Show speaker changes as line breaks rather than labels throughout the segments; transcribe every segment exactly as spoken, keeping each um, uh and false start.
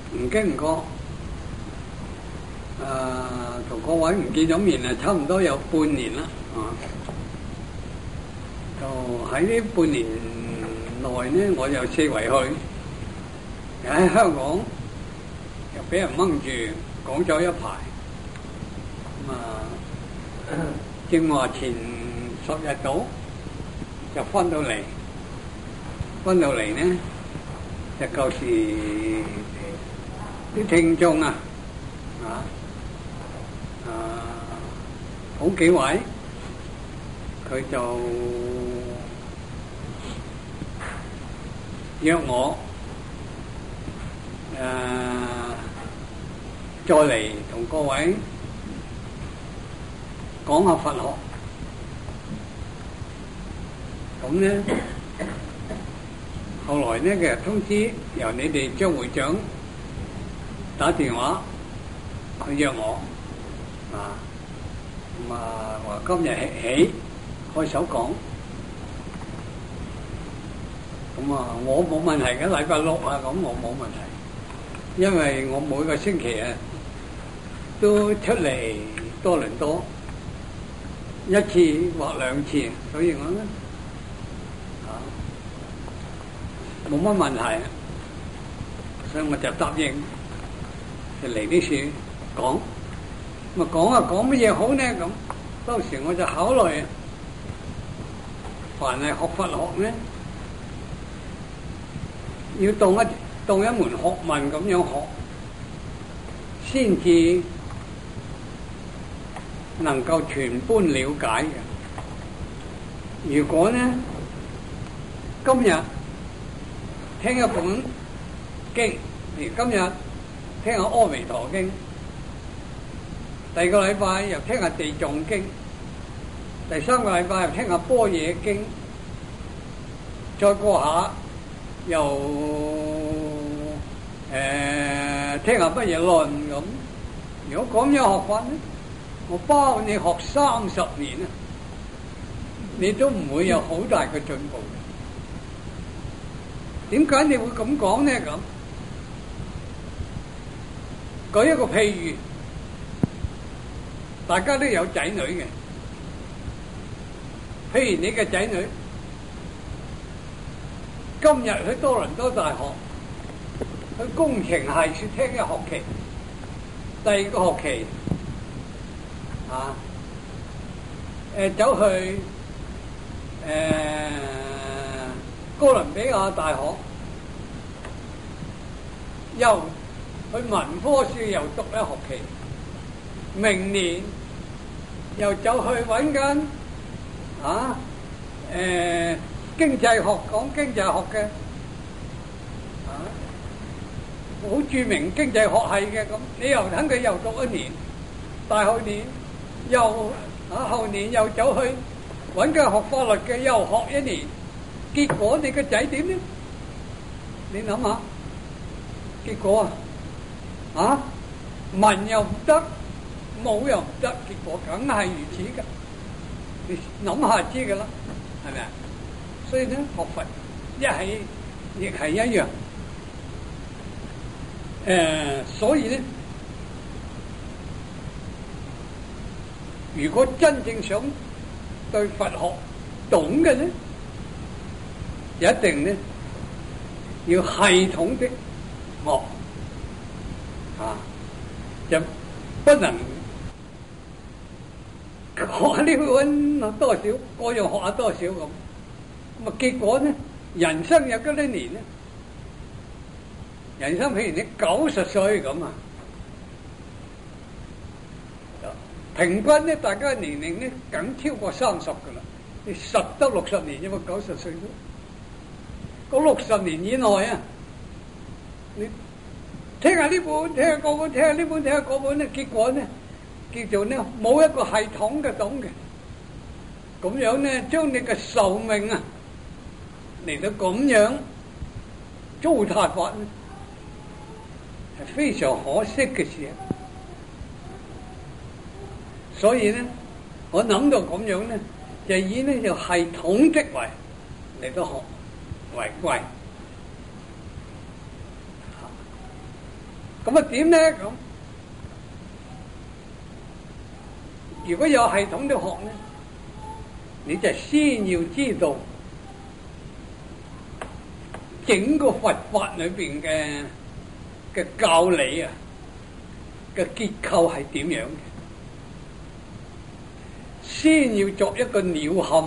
唔經唔覺，誒同各位唔見咗面啊，差唔多有半年啦，啊，就喺呢半年內呢，我就四圍去，喺香港又俾人掹住講咗一排，咁啊，正話前十日到就翻到嚟，翻到嚟呢就舊時啲聽眾啊，啊啊好幾位，佢就約我誒、啊、再嚟同各位講下佛學，咁咧後來呢，佢通知由你哋張會長打電話去約我，啊咁啊話今日起開手講，咁啊我冇問題嘅，禮拜六啊，咁我冇問題，因為我每個星期啊都出嚟多倫多一次或兩次，所以我咧啊冇乜問題，所以我就答應就嚟呢處講。咁啊講啊講乜嘢好呢？咁當時我就考慮，凡係學佛學呢，要當一當一門學問咁樣學，先至能夠全般了解嘅。如果呢今日聽一本經，譬如今日聽下《阿彌陀經》，第二個禮拜又聽下《地藏經》，第三個禮拜又聽下《般若經》，再過下又誒、呃、聽下《般若論》咁。如果咁樣學法咧，我包你學三十年啊，你都唔會有好大嘅進步。點解你會咁講呢？咁舉一個譬喻，大家都有仔女嘅，譬如你嘅仔女今日去多倫多大學去工程系聽一學期，第二個學期啊，誒走去誒哥倫比亞大學，又去文科書又讀一學期，明年又走去揾間啊誒、呃、經濟學講經濟學嘅啊，好著名經濟學系嘅，咁你又等佢又讀一年，大後年又啊後年又走去揾間學法律嘅又學一年，結果你個仔點呢？你諗下，結果啊啊文又唔得，武又唔得，結果梗係如此噶，你諗下知噶啦，係咪啊？所以咧學佛一係亦係一樣，誒、呃，所以咧，如果真正想對佛學懂嘅咧，一定咧要系統的學啊，就不能學呢揾多少，嗰樣學下多少咁。咁啊結果咧，人生有幾多年咧？人生譬如你九十歲咁啊，平均咧大家嘅年齡咧梗超過三十噶啦，你實得六十年，因為九十歲都，嗰六十年以內啊，你聽下呢本，聽下嗰本，聽下呢本，聽下嗰本咧，結果咧叫做咧冇一個系統嘅懂嘅，咁樣咧將你嘅壽命啊嚟到咁樣糟蹋法咧，係非常可惜嘅事。所以咧，我諗到咁樣咧，就以呢就系統的為嚟到學為貴。 咁啊點咧？咁如果有系統的學咧，你就先要知道整個佛法裏邊嘅嘅教理啊嘅結構係點樣嘅，先要作一個鳥瞰，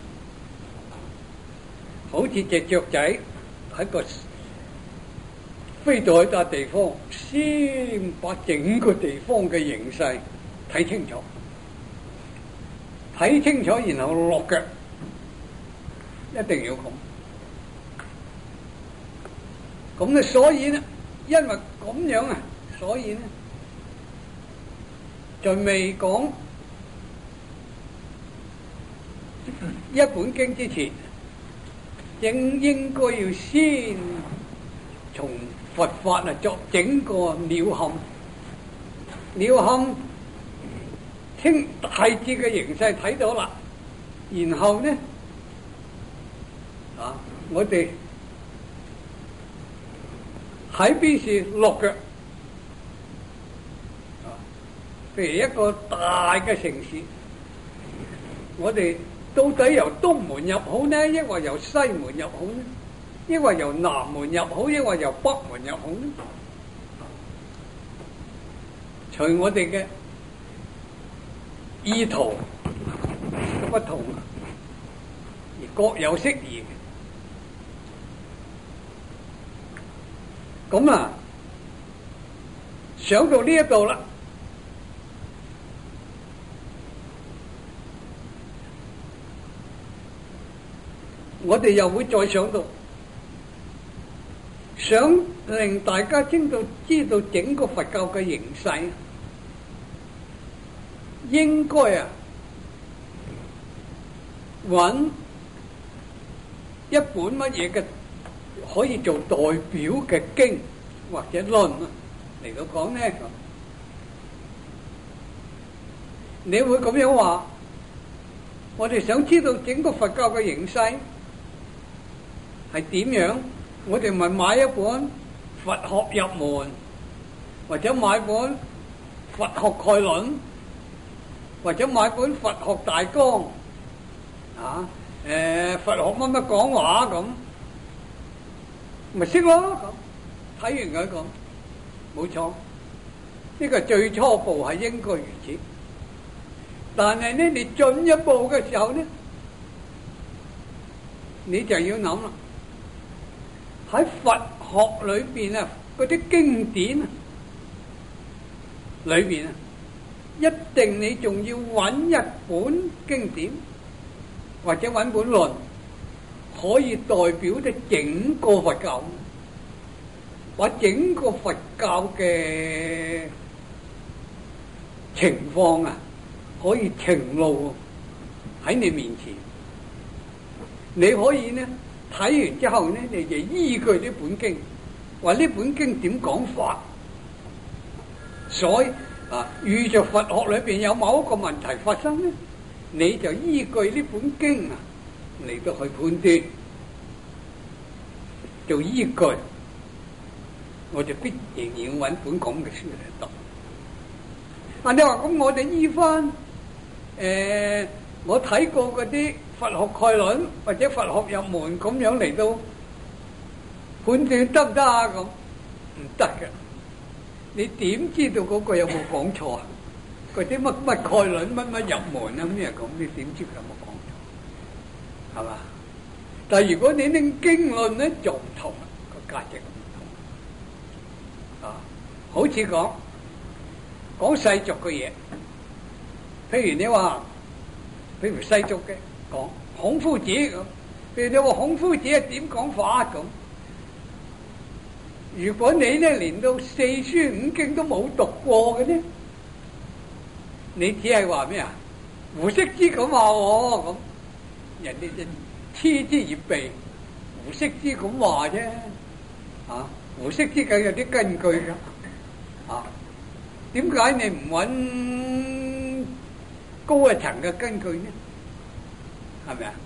好似隻雀仔喺個飛到去笪地方，先把整個地方嘅形勢睇清楚，睇清楚然後落腳，一定要咁。咁咧，所以咧，因為咁樣啊，所以咧，在未講一本經之前，應應該要先從佛法啊作整個鳥瞰，鳥瞰清大致嘅形勢睇到啦，然後咧啊，我哋喺邊處落腳啊？譬如一個大嘅城市，我哋到底由東門入好呢，抑或由西門入好呢？抑或由南門入好，抑或由北門入好呢？隨我哋嘅意圖不同，而各有適宜。咁啊，想到呢一度啦，我哋又會再想到，想令大家知道知道整個佛教嘅形勢，應該啊揾一本乜嘢嘅可以做代表嘅經或者論啊嚟到講呢。你會咁樣話，我哋想知道整個佛教嘅形勢係點樣，我哋咪買一本佛學入門，或者買本佛學概論，或者買本佛學大綱啊，誒佛學乜乜講話咁，咪識咯。咁睇完佢講，冇錯，呢個最初步係應該如此。但係呢，你進一步嘅時候呢，你就要諗啦。喺佛學裏邊啊，嗰啲經典啊裏邊啊，一定你仲要揾一本經典，或者揾本論，可以代表得整個佛教，把整個佛教嘅情況啊，可以呈露喺你面前。你可以呢睇完之後呢，你就依據呢本經，話呢本經點講法。所以啊，遇着佛學裏邊有某一個問題發生呢，你就依據呢本經啊嚟到去判斷，做依據，我就必然要揾本講嘅書嚟讀。啊，你話咁，我哋依翻誒，我睇過嗰啲佛學概論或者佛學入門咁樣嚟到判斷得唔得啊？咁唔得嘅，你點知道嗰個有冇講錯啊？嗰啲乜乜概論乜乜入門啊咩咁，你點知佢有冇講錯？係嘛？但係如果你拎經論咧，就唔同啦，個價值唔同啊。好似講講世俗嘅嘢，譬如你話，譬如世俗嘅講孔夫子咁，譬如你話孔夫子係點講法咁，如果你咧連到四書五經都冇讀過嘅咧，你只係話咩啊？胡適之咁話我咁，人哋就嗤之以鼻，胡適之咁話啫，啊，胡適之梗有啲根據㗎，啊，點解你唔揾高一層嘅根據呢？係咪啊？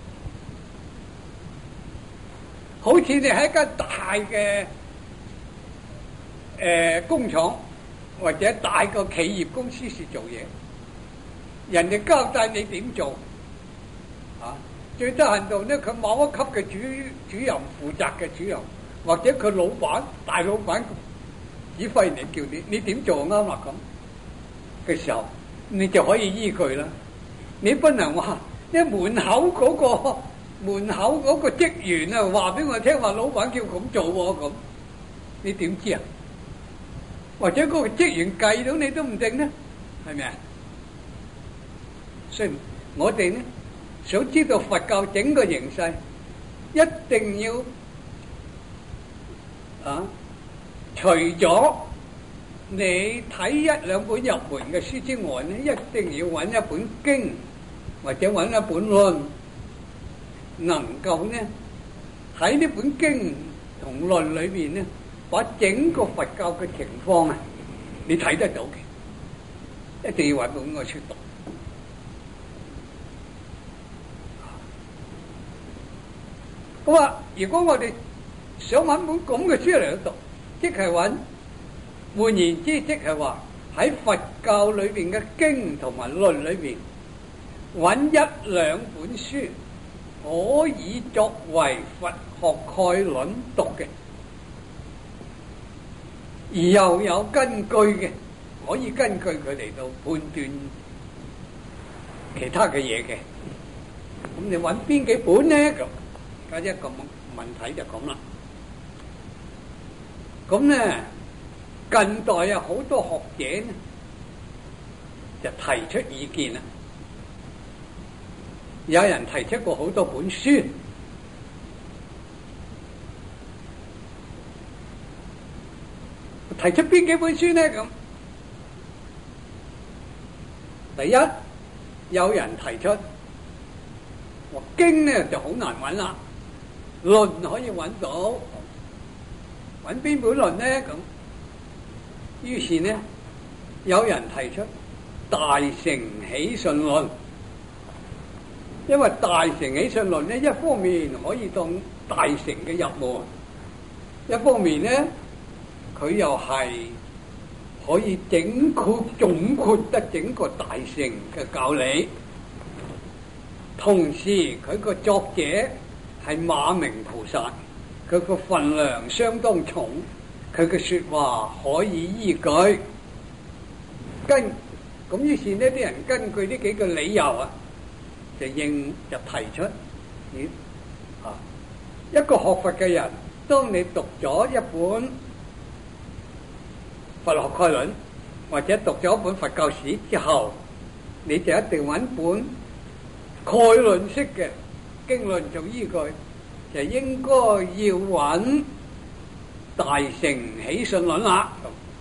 好似你喺一間大嘅誒工廠或者大個企業公司時做嘢，人哋交代你點做啊？最低限度咧，佢某一級嘅主主任負責嘅主任，或者佢老闆大老闆指揮你叫你，你點做啱啦咁嘅時候，你就可以依佢啦。你不能話你門口嗰個門口嗰個職員啊，話俾我聽話老闆叫咁做喎咁，你點知啊？或者嗰個職員計到你都唔定呢，係咪啊？所以我哋呢想知道佛教整個形勢，一定要啊，除咗你睇一兩本入門嘅書之外呢，一定要揾一本經或者揾一本論，能夠呢喺呢本經同論裏邊呢，把整個佛教嘅情況啊，你睇得到嘅，一定要揾本個書讀。咁啊，如果我哋想揾本咁嘅書嚟讀，即係揾，換言之，即係話喺佛教裏邊嘅經同埋論裏邊，揾一兩本書可以作為佛學概論讀嘅，而又有根據嘅，可以根據佢嚟到判斷其他嘅嘢嘅。咁你揾邊幾本呢？咁而家一個問題就咁啦。咁咧，近代有好多學者呢，就提出意見啦。有人提出過好多本書，提出邊幾本書呢？咁第一，有人提出話經呢就好難揾啦，論可以揾到，揾邊本論呢？咁於是呢，有人提出大乘起信論。因為大乘起信論呢，一方面可以當大乘嘅入門，一方面呢，佢又係可以整括總括得整個大乘嘅教理。同時佢個作者係馬鳴菩薩，佢個分量相當重，佢嘅說話可以依據。跟咁於是呢啲人根據呢幾個理由啊，就應就提出，你啊一個學佛嘅人，當你讀咗一本佛學概論，或者讀咗一本佛教史之後，你就一定揾本概論式嘅經論做依據，就應該要揾大乘起信論啦。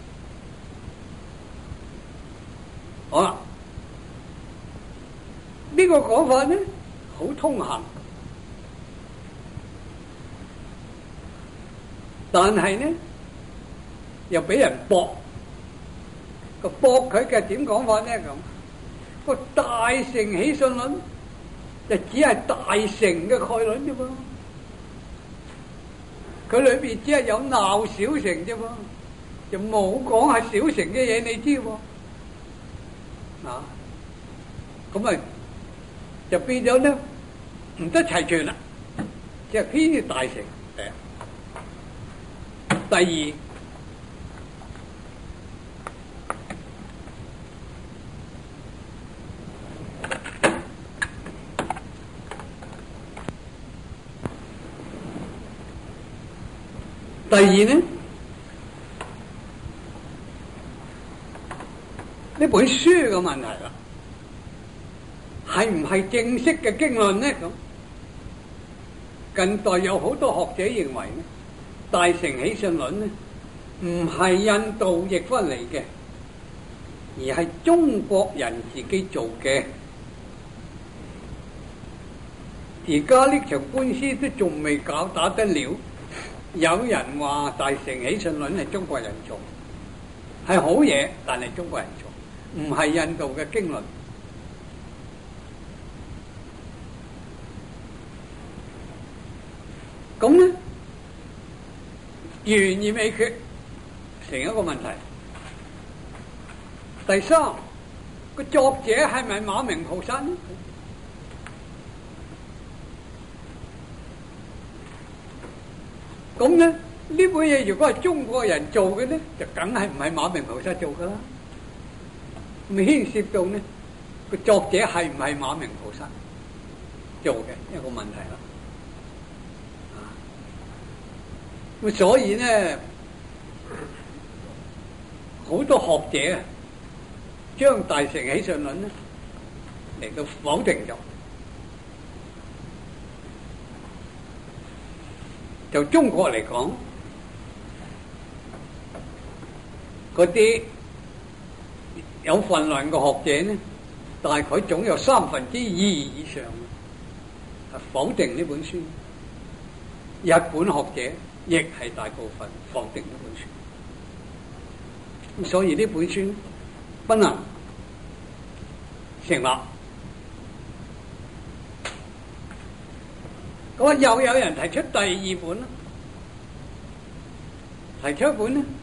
好啦。呢個講法呢，好通行，但係呢又俾人駁，個駁佢嘅點講法呢？咁個大乘起信論就只係大乘嘅概論啫嘛，佢裏邊只係有鬧小乘啫嘛，就冇講係小乘嘅嘢，你知喎，啊，咁啊。就變咗咧，唔得齊全啦，即係偏於大乘。第二，第二呢，呢本書嘅問題啦。係唔係正式嘅經論呢？咁近代有好多學者認為呢，大乘起信論呢唔係印度譯翻嚟嘅，而係中國人自己做嘅。而家呢場官司都仲未搞打得了，有人話大乘起信論係中國人做，係好嘢，但係中國人做，唔係印度嘅經論。咁呢，懸而未決， 成一個問題。第三，個作者係咪馬明菩薩呢？咁咧，呢本嘢如果係中國人做嘅咧，就梗係唔係馬明菩薩做噶啦。咁牽涉到呢個作者係唔係馬明菩薩做嘅一個問題啦。咁所以咧，好多學者啊，將《大乘起信論》咧嚟到否定咗。就中國嚟講，嗰啲有份量嘅學者呢，大概總有三分之二以上係否定呢本書。日本學者亦係大部分否定呢本書。咁所以呢本書不能成立。咁啊，又有人提出第二本啦，提出一本呢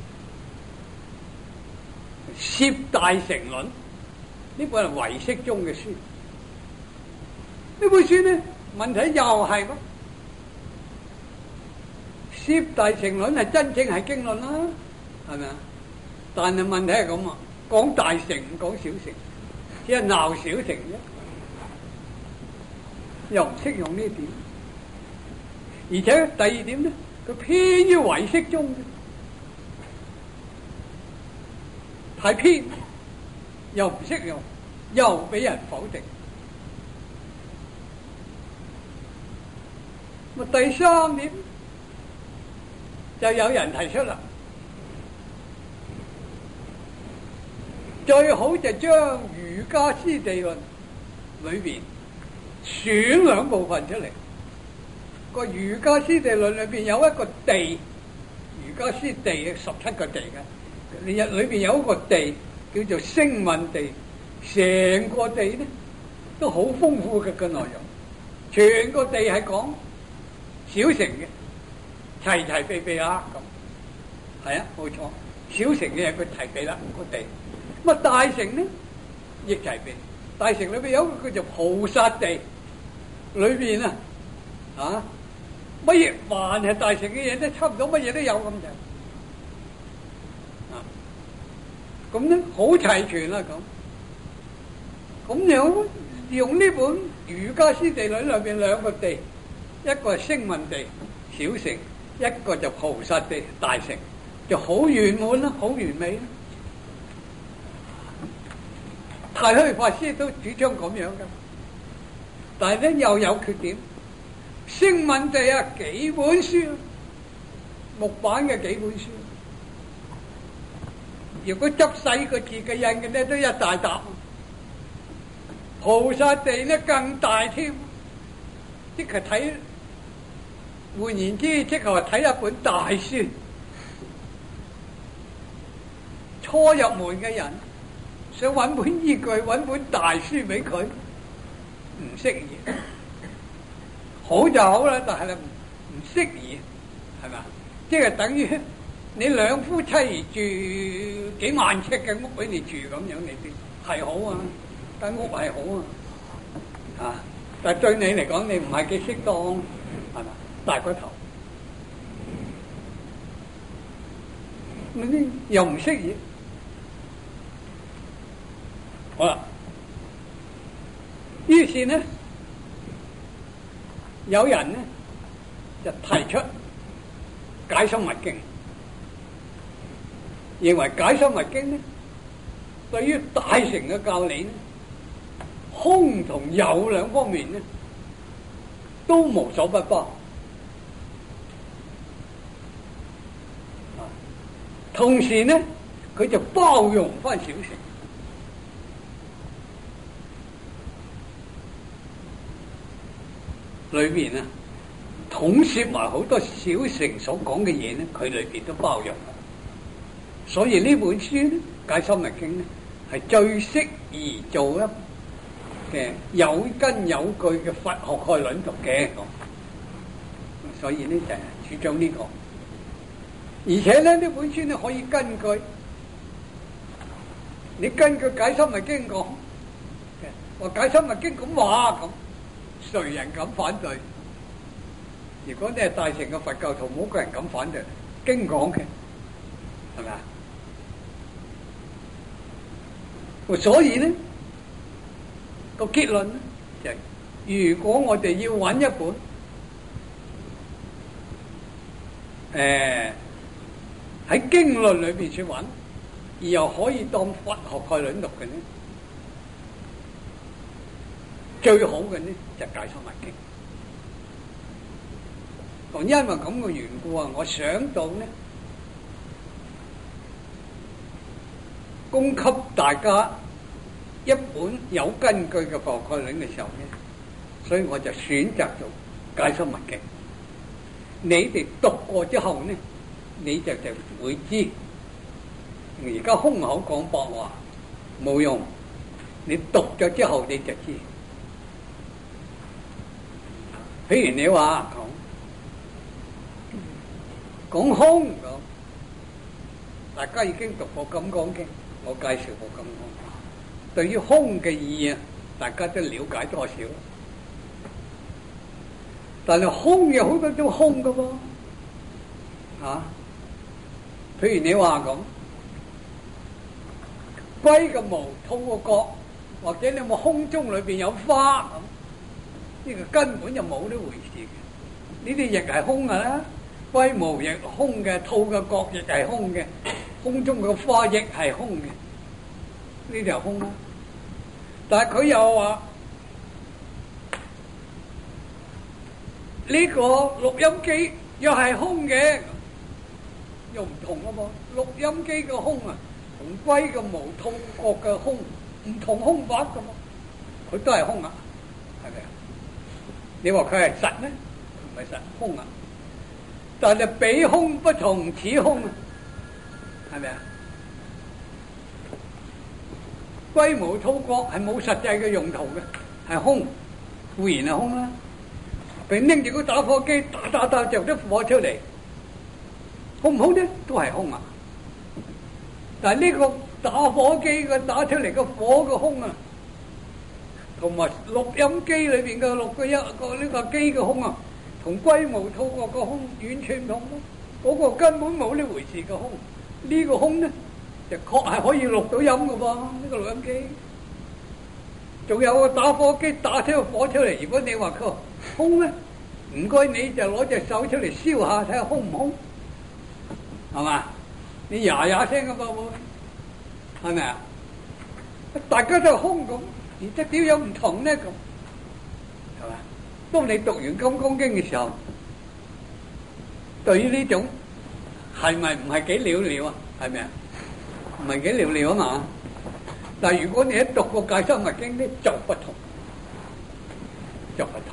《攝大乘論》，呢本係唯識宗嘅書。呢本書呢，問題又係咯，《攝大乘論》係真正係經論啦，係咪啊？但係問題係咁啊，講大乘唔講小乘，只係鬧小乘啫，又唔識用呢點。而且第二點咧，佢偏於唯識宗嘅，太偏，又唔識用，又俾人否定。咁第三點就有人提出啦，最好就將《瑜伽師地論》裏邊選兩部分出嚟。個瑜伽師地論裏邊有一個地，瑜伽師地十七個地嘅，你日裏邊有一個地叫做聲聞地，成個地咧都好豐富嘅個內容，全個地係講小乘嘅，齊齊備備啦咁，係啊，冇錯，小乘嘅嘢佢齊備啦個地，咁啊大乘咧亦齊備，大乘裏邊有一個叫做菩薩地，裏邊啊啊。乜嘢凡係大乘嘅嘢咧，差唔多乜嘢都有咁就，啊，咁咧好齊全啦咁，咁樣用呢本《瑜伽師地論》裏邊兩個地，一個係聲聞地小乘，一個就菩薩地大乘，就好圓滿啦，好完美啦。太虛法師都主張咁樣噶，但係咧又有缺點。聲聞地啊，幾本書，木板嘅幾本書，如果執細個字嘅印嘅咧，都一大沓。菩薩地咧更大添，即係睇，換言之，即係話睇一本大書。初入門嘅人想揾本依據，揾本大書俾佢，唔適宜。好就好啦，但係咧唔適宜，係咪？即係等於你兩夫妻住幾萬尺嘅屋俾你住咁樣，你啲係好啊，間屋係好啊，啊！但係對你嚟講，你唔係幾適當，係咪？大個頭，咁啲又唔適宜。好啦，於是呢，有人呢就提出解深密經，認為解深密經呢對於大乘嘅教理呢，空同有兩方面呢都無所不包，同時呢佢就包容翻小乘。裏邊啊，統攝埋好多小乘所講嘅嘢咧，佢裏邊都包容。所以呢本書咧，《解深密經》咧，係最適宜做一嘅有根有據嘅佛學概論讀嘅。所以呢就係主張呢個。 而且咧呢本書咧可以根據你根據解深密經講，話解深密經咁話咁，誰人敢反對？如果你係大乘嘅佛教徒，冇個人敢反對經講嘅，係咪啊？所以咧個結論咧就係、是，如果我哋要揾一本誒喺經論裏邊去揾，而又可以當佛學概論讀嘅呢，最好嘅呢就係解深密經。咁因為咁嘅緣故啊，我想到呢，供給大家一本有根據嘅佛學概論嘅時候呢，所以我就選擇做解深密經。你哋讀過之後呢，你就就會知。而家空口講白話冇用，你讀咗之後你就知。譬如你話講講空咁，大家已經讀過《金剛經》，我介紹過《金剛經》。對於空嘅意義，大家都了解多少？但係空有好多種空噶噃，啊，譬如你話咁，龜嘅毛吐個角，或者你冇空中裏邊有花咁，呢個根本就冇呢回事嘅。呢啲亦係空噶啦，龜毛亦空嘅，吐嘅角亦係空嘅，空中嘅花亦係空嘅，呢啲係空啦。但係佢又話呢個錄音機又係空嘅，又唔同啊嘛。錄音機嘅空啊，同龜嘅毛吐角嘅空唔同空法噶嘛，佢都係空啊，係咪啊？你話佢係實咩？唔係實，空啊。但係比空不同，此空啊，係咪啊？龜毛吐角係冇實際嘅用途嘅，係空，固然係空啦。俾拎住個打火機打打打着啲火出嚟，好唔好咧？都係空啊！但係呢個打火機嘅打出嚟嘅火嘅空啊，同埋錄音機裏邊嘅錄嘅一個呢個機嘅空啊，同龜毛吐角個空完全唔同咯。嗰個根本冇呢回事嘅空，呢個空咧就確係可以錄到音嘅噃。呢個錄音機，仲有個打火機打出個火出嚟。如果你話佢空咧，唔該你就攞隻手出嚟燒下睇下空唔空，係嘛？你呀呀聲嘅噃會，係咪啊？大家都係空咁，而即點有唔同咧咁，係嘛？當你讀完《金剛經》嘅時候，對於呢種係咪唔係幾了了啊？係咪啊？唔係幾了了啊嘛？但係如果你一讀過《解深密經》咧，就不同，就不同。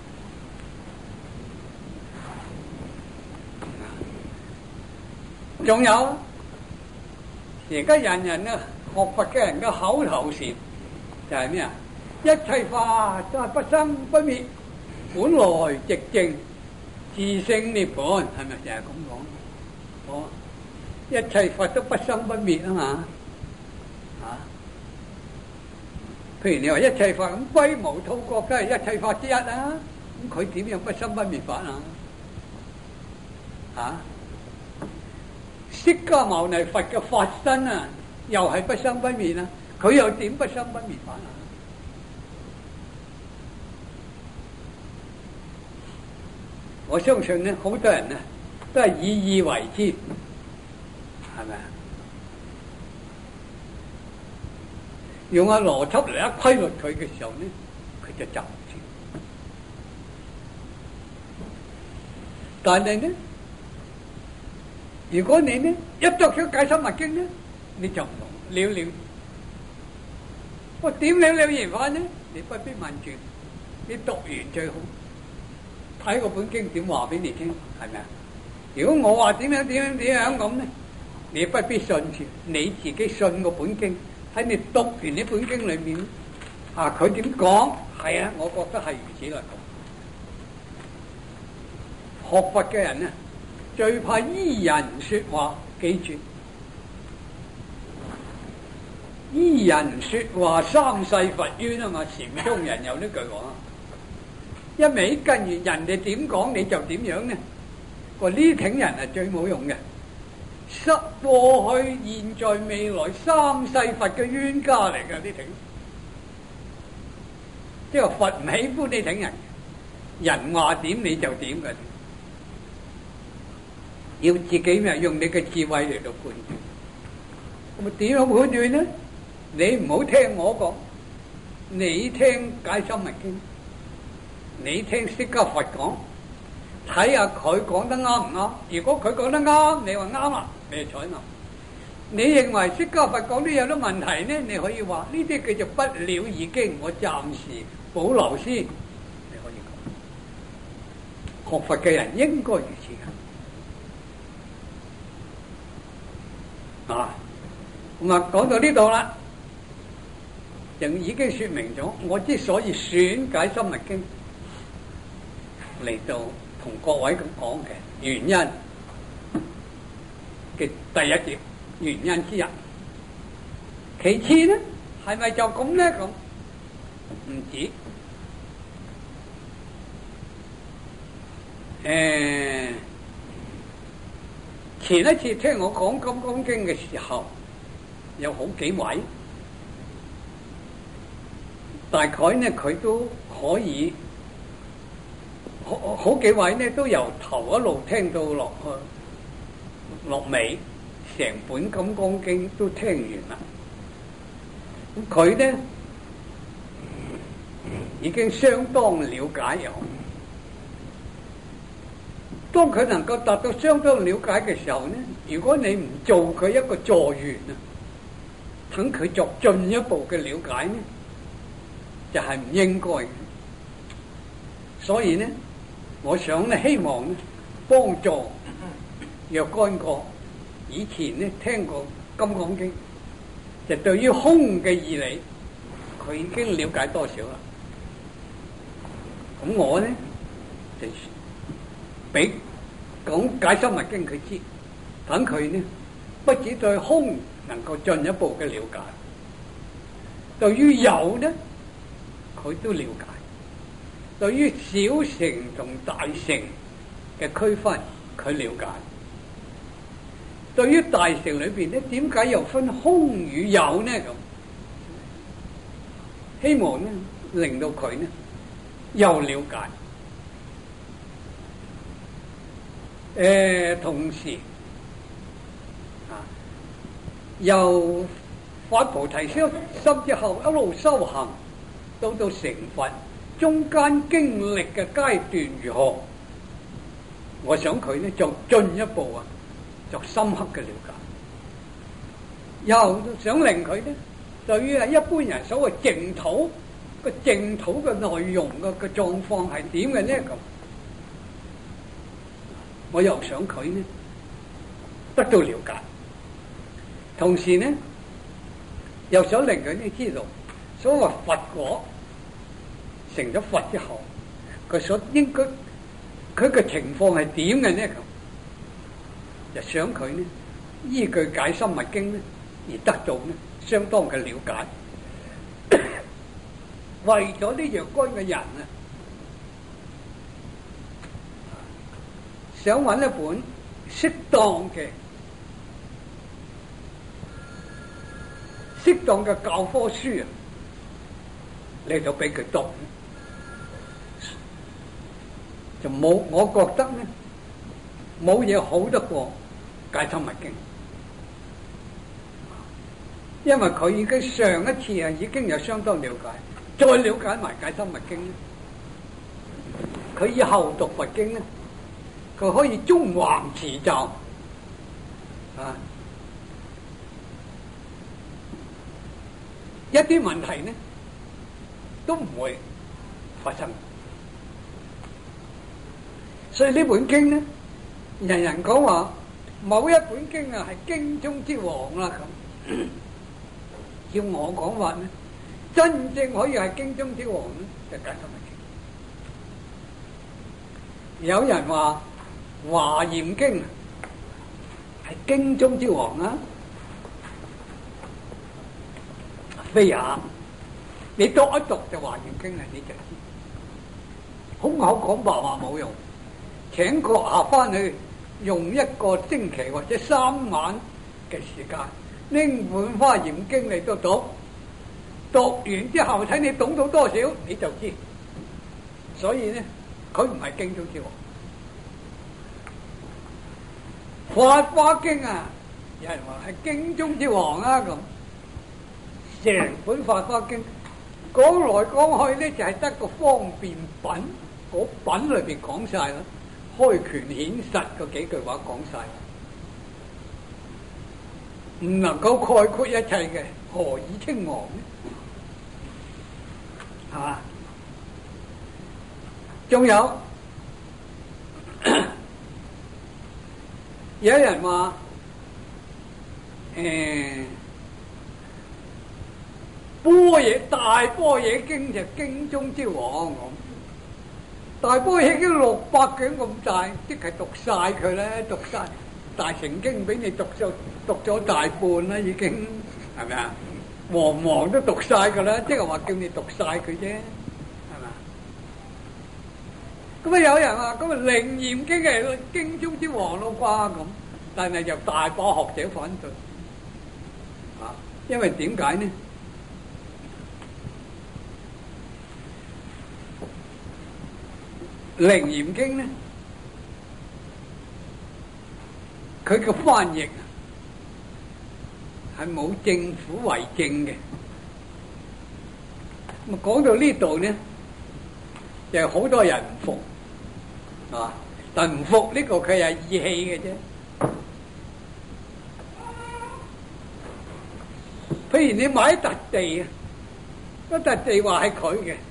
仲有，而家人人啊學佛嘅人嘅口頭禪就係咩啊？一切法都係不生不滅，本來寂靜，自性涅槃，係咪成日咁講？哦，一切法都不生不滅啊嘛，啊！譬如你話一切法咁，龜毛吐角都係一切法之一啊，咁佢點樣不生不滅法啊？啊！釋迦牟尼佛嘅法身啊，又係不生不滅啊！佢又點不生不滅法啊？我相信咧，好多人咧都係以意為之，係咪啊？用個邏輯嚟一規律佢嘅時候咧，佢就就唔住。但係咧，如果你呢一讀咗《解深密經》咧，你就唔同了了。我點了了完法呢？你不必問住，你讀完最好。睇嗰本經點話俾你聽，係咪啊？如果我話點樣點樣點樣咁咧，你不必信住，你自己信嗰本經。喺你讀完呢本經裏面，啊佢點講？係啊，我覺得係如此嚟講。學佛嘅人咧， 最怕依人說話，記住，依人說話三世罰冤啊嘛！禪宗人有呢句話，一味跟住人哋點講你就點樣呢？話呢挺人係最冇用嘅，失過去、現在、未來三世罰嘅冤家嚟㗎，呢挺，即係佛唔喜歡呢挺人，人話點你就點㗎。要自己咪用你嘅智慧嚟到判斷，咁啊點樣判斷呢？你唔好聽我講，你聽解心密經，你聽釋迦佛講，睇下佢講得啱唔啱。如果佢講得啱，你話啱啦，你就採納。你認為釋迦佛講都有啲問題呢？你可以話呢啲叫做不了義經，我暫時保留先。你可以講，學佛嘅人應該如此嘅。啊，咁啊，講到呢度啦，就已經說明咗我之所以選解心密經嚟到同各位咁講嘅原因嘅第一節原因之一。其次呢，係咪就咁呢？咁唔止，誒。前一次聽我講《金剛經》嘅時候，有好幾位，大概呢佢都可以，好好幾位呢都由頭一路聽到落去落尾，成本《金剛經》都聽完啦。咁佢呢已經相當了解有。當佢能夠達到相當了解嘅時候呢，如果你唔做佢一個助緣啊，等佢作進一步嘅了解呢，就係唔應該嘅。所以呢，我想呢，希望呢幫助若干個以前呢聽過《金剛經》，就對於空嘅義理，佢已經了解多少啦。咁我呢就俾講解心密經佢知，等佢呢不止對空能夠進一步嘅了解，對於有呢佢都了解，對於小乘同大乘嘅區分佢了解，對於大乘裏邊呢點解又分空與有呢？咁希望呢令到佢呢又了解。誒、呃，同時啊，由發菩提心之後一路修行，到到成佛，中間經歷嘅階段如何？我想佢呢就進一步啊，就深刻嘅了解。又想令佢呢，對於啊一般人所謂淨土個淨土嘅內容嘅嘅狀況係點嘅呢？咁。我又想佢呢得到了解，同時呢又想令佢呢知道，所謂佛果成咗佛之後，佢所應該佢嘅情況係點嘅呢？咁就想佢呢依據解心密經呢而得到呢相當嘅了解，為咗呢若干嘅人啊，想揾一本適當嘅、適當嘅教科書啊，嚟到俾佢讀，就冇，我覺得呢冇嘢好得過解心密經，因為佢已經上一次啊已經有相當了解，再了解埋解心密經咧，佢以後讀佛經咧。佢可以縱橫持咒啊！一啲問題呢都唔會發生，所以呢本經呢，人人講話某一本經啊係經中之王啦咁，叫我講話呢，真正可以係經中之王呢，就解心密經。有人話華嚴經係經中之王啊，非也。你讀一讀就華嚴經啦，你就知。空口講白話冇用，請閣下翻去用一個星期或者三晚嘅時間，拎本《華嚴經》嚟到讀，讀完之後睇你懂到多少你就知。所以呢，佢唔係經中之王。《法華經》啊，有人話係經中之王啊，咁成本《法華經》講來講去咧，就係得個方便品，嗰品裏邊講晒啦，開權顯實嗰幾句話講晒，唔能夠概括一切嘅，何以稱王呢？係嘛？仲有有人話誒般若大般若經就經中之王咁，大般若經六百卷咁大，即係讀晒佢咧，讀晒大乘經俾你讀咗讀咗大半啦，已經係咪啊？黃黃都讀晒噶啦，即係話叫你讀晒佢啫。咁啊！有人話咁啊，《楞嚴經》係經中之王咯啩咁，但係就大把學者反對啊！因為點解呢？《楞嚴經》呢，佢嘅翻譯係冇政府為證嘅。咁啊，講到呢度呢，就係好多人唔服。啊！但唔服呢個佢係意氣嘅啫。譬如你買一笪地啊，嗰笪地話係佢嘅，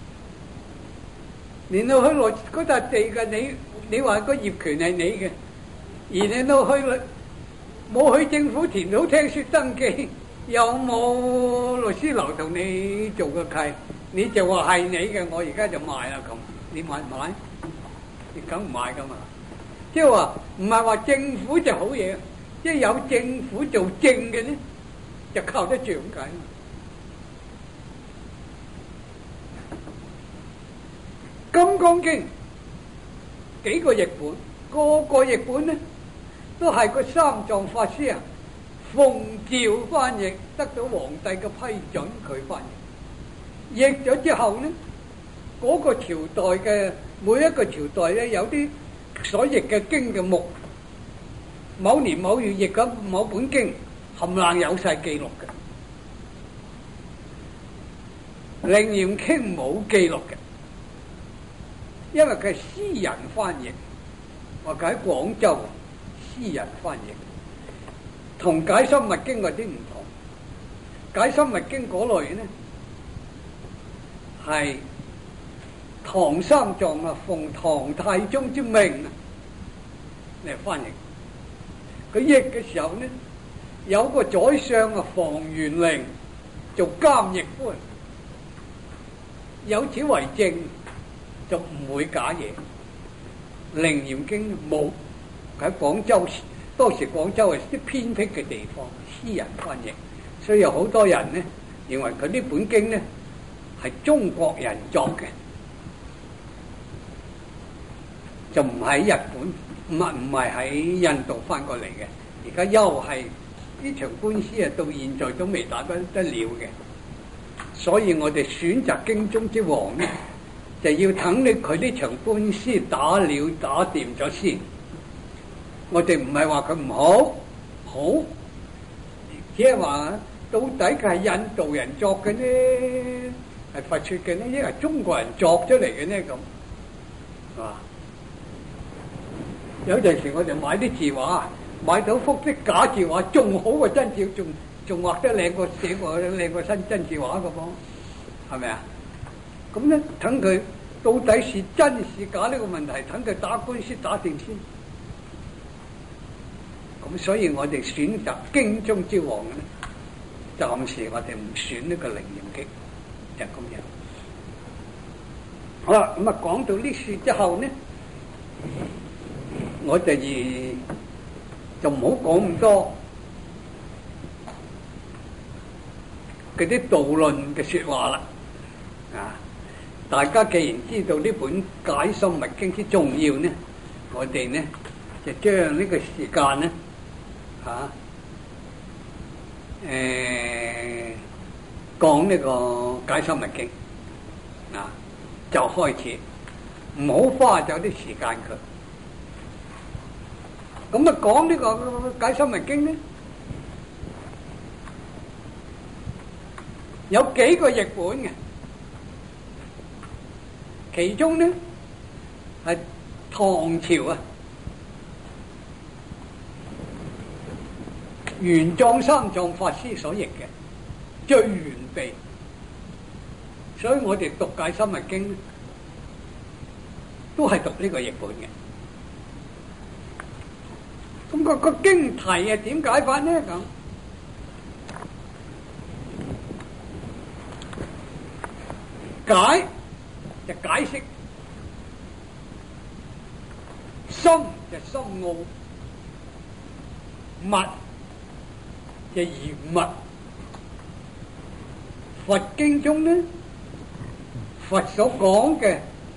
然後去落嗰笪地嘅你，你話個業權係你嘅，而你都去冇去政府填好聽說登記，又冇律師樓同你做個契，你就話係你嘅，我而家就賣啦咁，你買唔買？你梗唔買噶嘛？即係話唔係話政府就好嘢，即係有政府做證嘅呢，就靠得住咁解。《金剛經》幾個譯本，個個譯本呢都係個三藏法師啊奉詔翻譯，得到皇帝嘅批准佢翻譯。譯咗之後呢，嗰個朝代嘅。每一個朝代咧，有啲所譯嘅經嘅目，某年某月譯緊某本經，冚唪唥有晒記錄嘅。《楞嚴經》冇記錄嘅，因為佢係私人翻譯，或者喺廣州私人翻譯，同《解深密經》嗰啲唔同。《解深密經》嗰類咧係。唐三藏啊，奉唐太宗之命啊嚟翻譯。佢譯嘅時候呢，有個宰相啊，房玄齡做監譯官，有此為證，就唔會假嘢。《楞嚴經》冇喺廣州，當時廣州係啲偏僻嘅地方，私人翻譯，所以有好多人呢認為佢呢本經呢係中國人作嘅。就唔喺日本，唔係唔係喺印度翻過嚟嘅。而家又係呢場官司啊，到現在都未打得得了嘅。所以我哋選擇經中之王呢，就要等你佢呢場官司打了打掂咗先。我哋唔係話佢唔好，好，只係話到底佢係印度人作嘅呢，係佛說嘅呢，抑係中國人作出嚟嘅呢咁，係嘛？有陣時我哋買啲字畫，買到幅啲假字畫，仲好過真字，仲仲畫得靚過寫過靚過新真字畫嘅噃，係咪啊？咁咧，等佢到底是真是假呢個問題，等佢打官司打定先。咁所以我哋選擇經中之王咧，暫時我哋唔選呢個《楞嚴經》，就咁樣。好啦，咁啊講到呢處之後呢， 我哋而就唔好講咁多嗰啲導論嘅説話啦。啊，大家既然知道呢本《解深密經》之重要呢，我哋呢就將呢個時間呢嚇誒講呢個《解深密經》啊，就開始，唔好花咗啲時間佢。咁啊，講呢個《解深密經》呢，有幾個譯本嘅，其中呢係唐朝啊玄奘三藏法師所譯嘅最完備，所以我哋讀《解深密經》都係讀呢個譯本嘅。咁個個經題啊點解法呢？咁解就解釋，深就深奧，密就嚴密。佛經中呢，佛所講嘅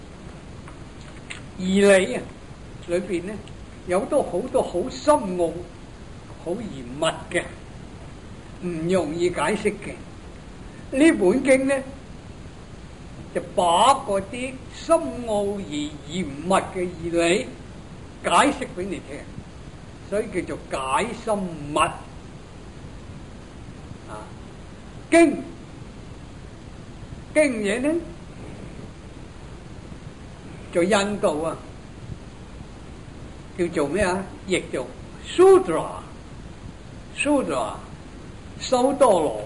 義理啊，裏邊呢有好多好多好深奧、好嚴密嘅，唔容易解釋嘅。呢本經呢，就把嗰啲深奧而嚴密嘅義理解釋俾你聽，所以叫做解深密啊。經經嘢呢，在印度啊，叫做咩啊？譯做 Sudra，Sudra， 修多羅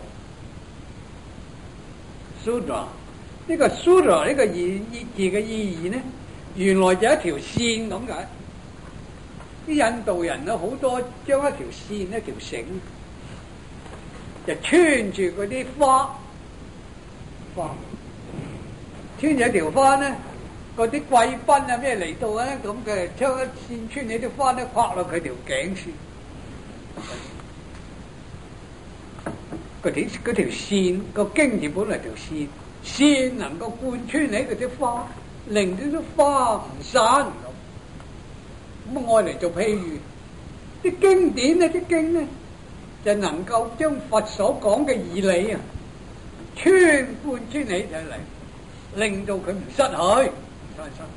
Sudra。呢個 Sudra 呢個意意字嘅意義呢，原來就一條線咁解。啲印度人咧好多將一條線一條繩就穿住嗰啲花花，穿住一條花咧，嗰啲貴賓啊咩嚟到咧，咁佢將一線穿起啲花咧，跨落佢條頸線。嗰條嗰條線個經字本嚟條線。線能夠貫穿起嗰啲花，令到啲花唔散咁。咁愛嚟做譬如啲經典呢，啲經呢就能夠將佛所講嘅義理啊穿貫穿起上嚟，令到佢唔失去，唔散失。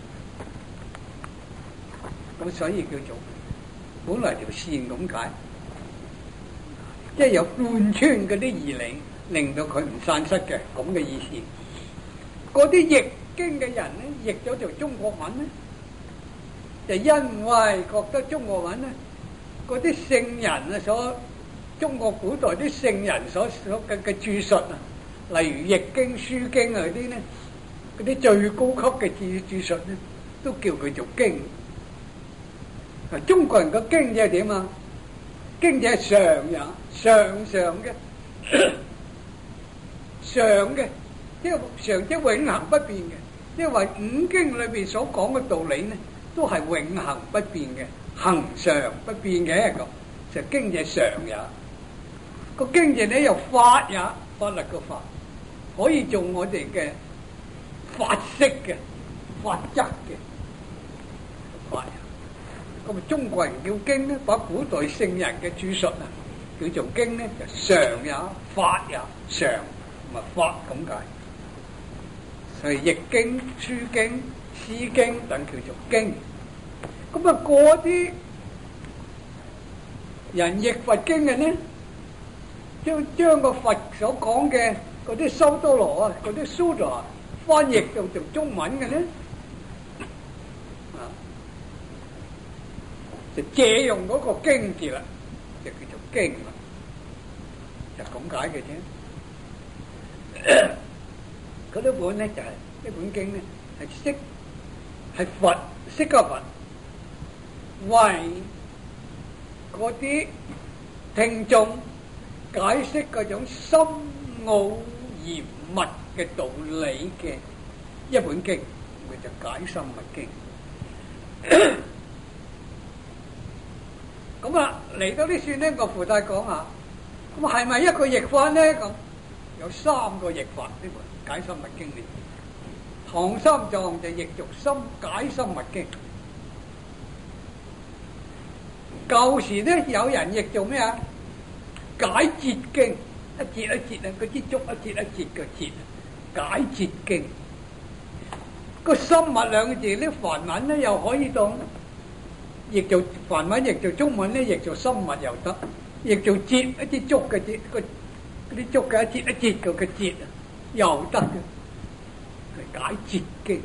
咁所以叫做本來條線咁解，即係有貫穿嗰啲義理。令到佢唔散失嘅咁嘅意思。嗰啲譯經嘅人咧，譯咗做中國文咧，就因為覺得中國文咧，嗰啲聖人啊，所中國古代啲聖人所所嘅嘅著述啊，例如易經、書經啊嗰啲咧，嗰啲最高級嘅著著述咧，都叫佢做經。啊，中國人嘅經就係點啊？經就係常也，常常嘅。常嘅，即係常即係永恆不變嘅，因為五經裏邊所講嘅道理呢，都係永恆不變嘅，恆常不變嘅。咁就經就常也，個經就咧又法也，法律個法，可以做我哋嘅法式嘅法則嘅法。咁啊，中國人叫經咧，把古代聖人嘅著述啊，叫做經咧，就常也，法也，常。咪法咁解，所以易經、書經、詩經等叫做經。咁啊，嗰啲人譯佛經嘅呢，將將個佛所講嘅嗰啲修多羅啊，嗰啲蘇羅翻譯到做中文嘅呢，啊，就借用嗰個經字啦，就叫做經啦，就咁解嘅啫。嗰啲本咧就係、是、呢本經咧係釋係佛釋迦佛為嗰啲聽眾解釋嗰種深奧嚴密嘅道理嘅一本經，佢就解深密經。 咁啊嚟到呢算呢，我附帶講下，咁係咪一個譯法咧？咁有三個譯法呢本《解深密經》裏。唐三藏就譯做《深解深密經》。舊時咧有人譯做咩啊？解節經，一節一節啊，嗰支竹一節一節嘅節，解節經。個深密兩個字咧，梵文咧又可以當譯做梵文，譯做中文咧，譯做深密又得，譯做節一支竹嘅節，個嗰啲竹嘅一節一節嘅嘅節啊，又得嘅，係解節經。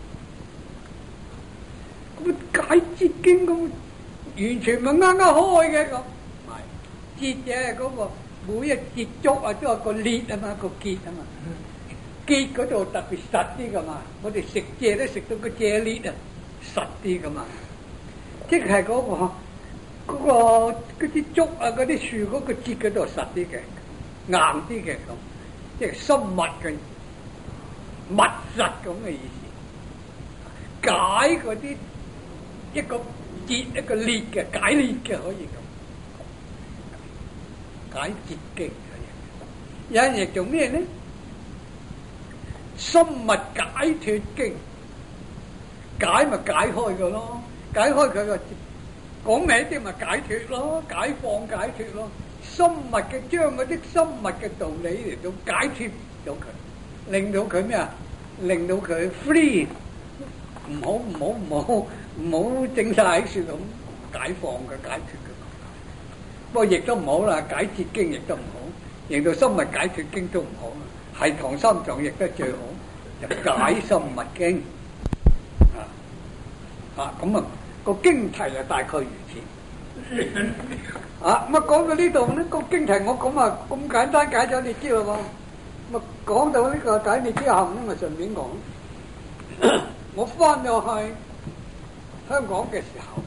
咁解節經咁。完全咪啱啱開嘅咁，係節嘅嗰個每一節竹啊都有個裂啊嘛，個結啊嘛，結嗰度特別實啲噶嘛，我哋食蔗都食到個蔗裂啊，實啲噶嘛，即係嗰個嗰個嗰啲竹啊嗰啲樹嗰個節嗰度實啲嘅，硬啲嘅咁，即係深密嘅密實咁嘅意思，解嗰啲一個。節一個裂嘅解裂嘅可以咁解節經，有人譯做咩呢？深密解脫經，解咪解開嘅咯，解開佢個講名啲咪解脫咯，解放解脫咯。深密嘅將嗰啲深密嘅道理嚟到解脫到佢，令到佢咩啊？令到佢 free， 唔好唔好唔好。唔好整晒喺樹咁解放嘅解脫嘅，不過亦都唔好啦。解節經亦都唔好，譯到深密解脫經都唔好。係唐三藏譯得最好，就解深密經啊啊咁啊個經題啊大概如此啊。咁啊講到呢度呢個經題我咁啊咁簡單解咗你知啦喎。咁啊講到呢個解你之後呢，我順便講，我翻咗去香港嘅時候，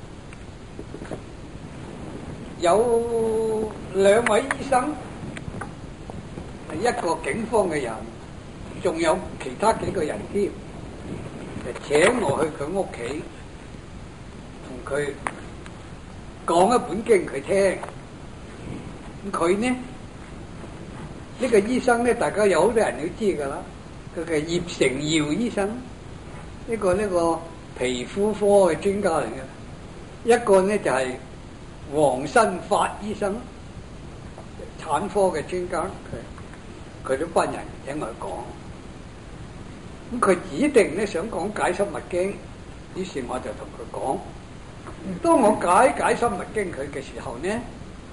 有兩位醫生，係一個警方嘅人，仲有其他幾個人添，就請我去佢屋企，同佢講一本經佢聽。咁佢呢，呢個醫生呢，大家有好多人都知噶啦，佢係葉成耀醫生，呢個呢個。皮膚科嘅專家嚟嘅，一個呢就係黃新發醫生，產科嘅專家，佢佢都班人聽我講，咁佢指定呢想講解深密經，於是我就同佢講，當我解解深密經佢嘅時候呢，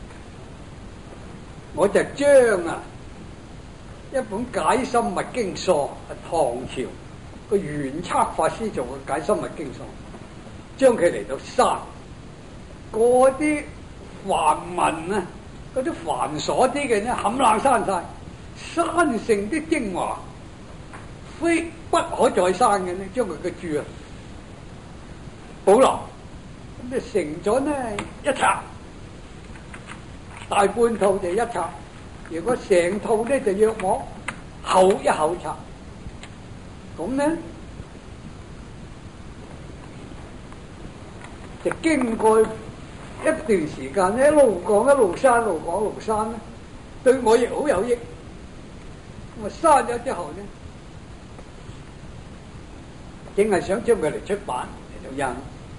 我就將啊一本解深密經疏係唐朝個玄策法師做嘅解深密經疏，將佢嚟到刪嗰啲梵文啊，嗰啲繁瑣啲嘅咧冚冷刪晒，刪成啲精華，非不可再刪嘅咧，將佢嘅注啊保留，咁就成咗呢一冊，大半套就一冊，如果成套咧就約莫厚一厚冊。咁呢，就經過一段時間咧，一路講一路刪，一路講一路刪咧，對我亦好有益。咁啊刪咗之後呢，淨係想將佢嚟出版嚟到印，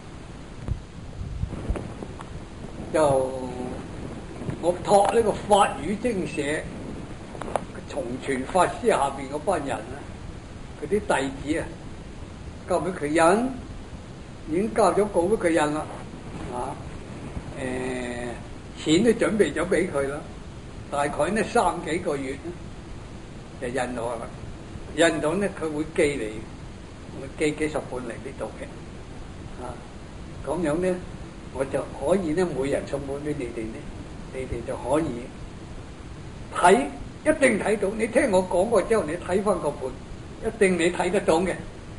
就我託呢個法語精社從傳法師下邊嗰班人啊。佢啲弟子啊，交俾佢印，已經交咗稿俾佢印啦，啊，誒、呃，錢都準備咗俾佢啦，大概呢三幾個月咧，就印到啦，印到呢佢會寄嚟，會寄幾十本嚟呢度嘅，啊，咁樣呢，我就可以呢每人送本俾你哋呢，你哋就可以睇，一定睇到。你聽我講過之後，你睇翻個本。一定你睇得到嘅，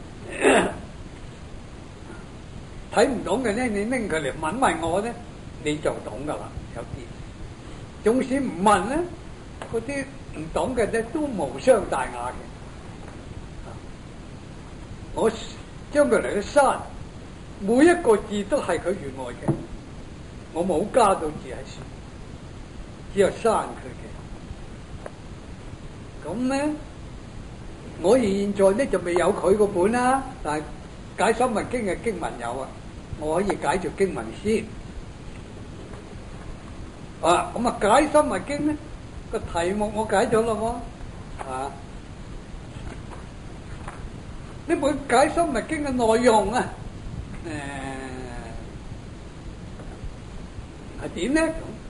睇唔到嘅咧，你拎佢嚟問問我咧，你就懂噶啦。有啲，總之唔問咧，嗰啲唔懂嘅咧都無傷大雅嘅。我將佢嚟去刪，每一個字都係佢原來嘅， 我冇加到字喺書，只有刪佢嘅。咁咧，我現在咧就未有佢個本啦，但係解《心密經》嘅經文有啊，我可以解做經文先。啊，咁啊解《心密經》咧個題目我解咗咯喎，啊，呢本解《心密經》嘅內容啊，誒係點咧？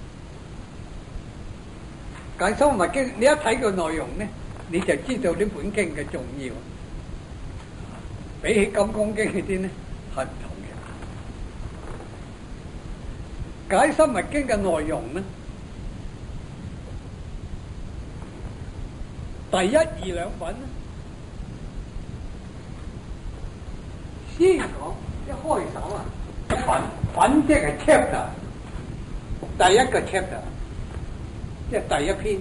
解《心密經》，你一睇個內容咧，你就知道呢本經嘅重要。比起《金剛經》嗰啲咧，係唔同嘅。解《心密經》嘅內容咧，第一二兩品咧，先講一開首啊，品品即係 chapter， 第一個 chapter， 即係第一篇，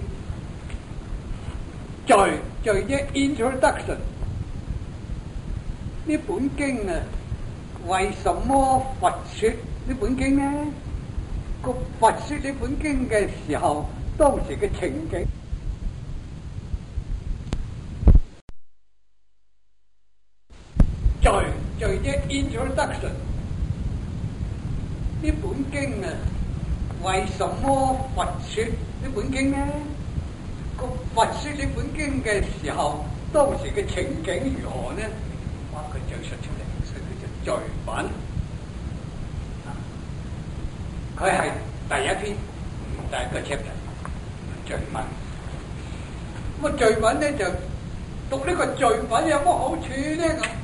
序序即 introduction。呢本經啊，為什麼佛說呢本經呢？個佛說呢本經嘅時候，當時嘅情景。序序即 introduction。呢本經啊，為什麼佛說呢本經呢？個佛說呢本經嘅時候，當時嘅情景如何呢？佢敘述出嚟，所以叫做序品。佢係第一篇，第一個 chapter， 序品。咁啊，序品咧就讀呢個序品有乜好處咧？咁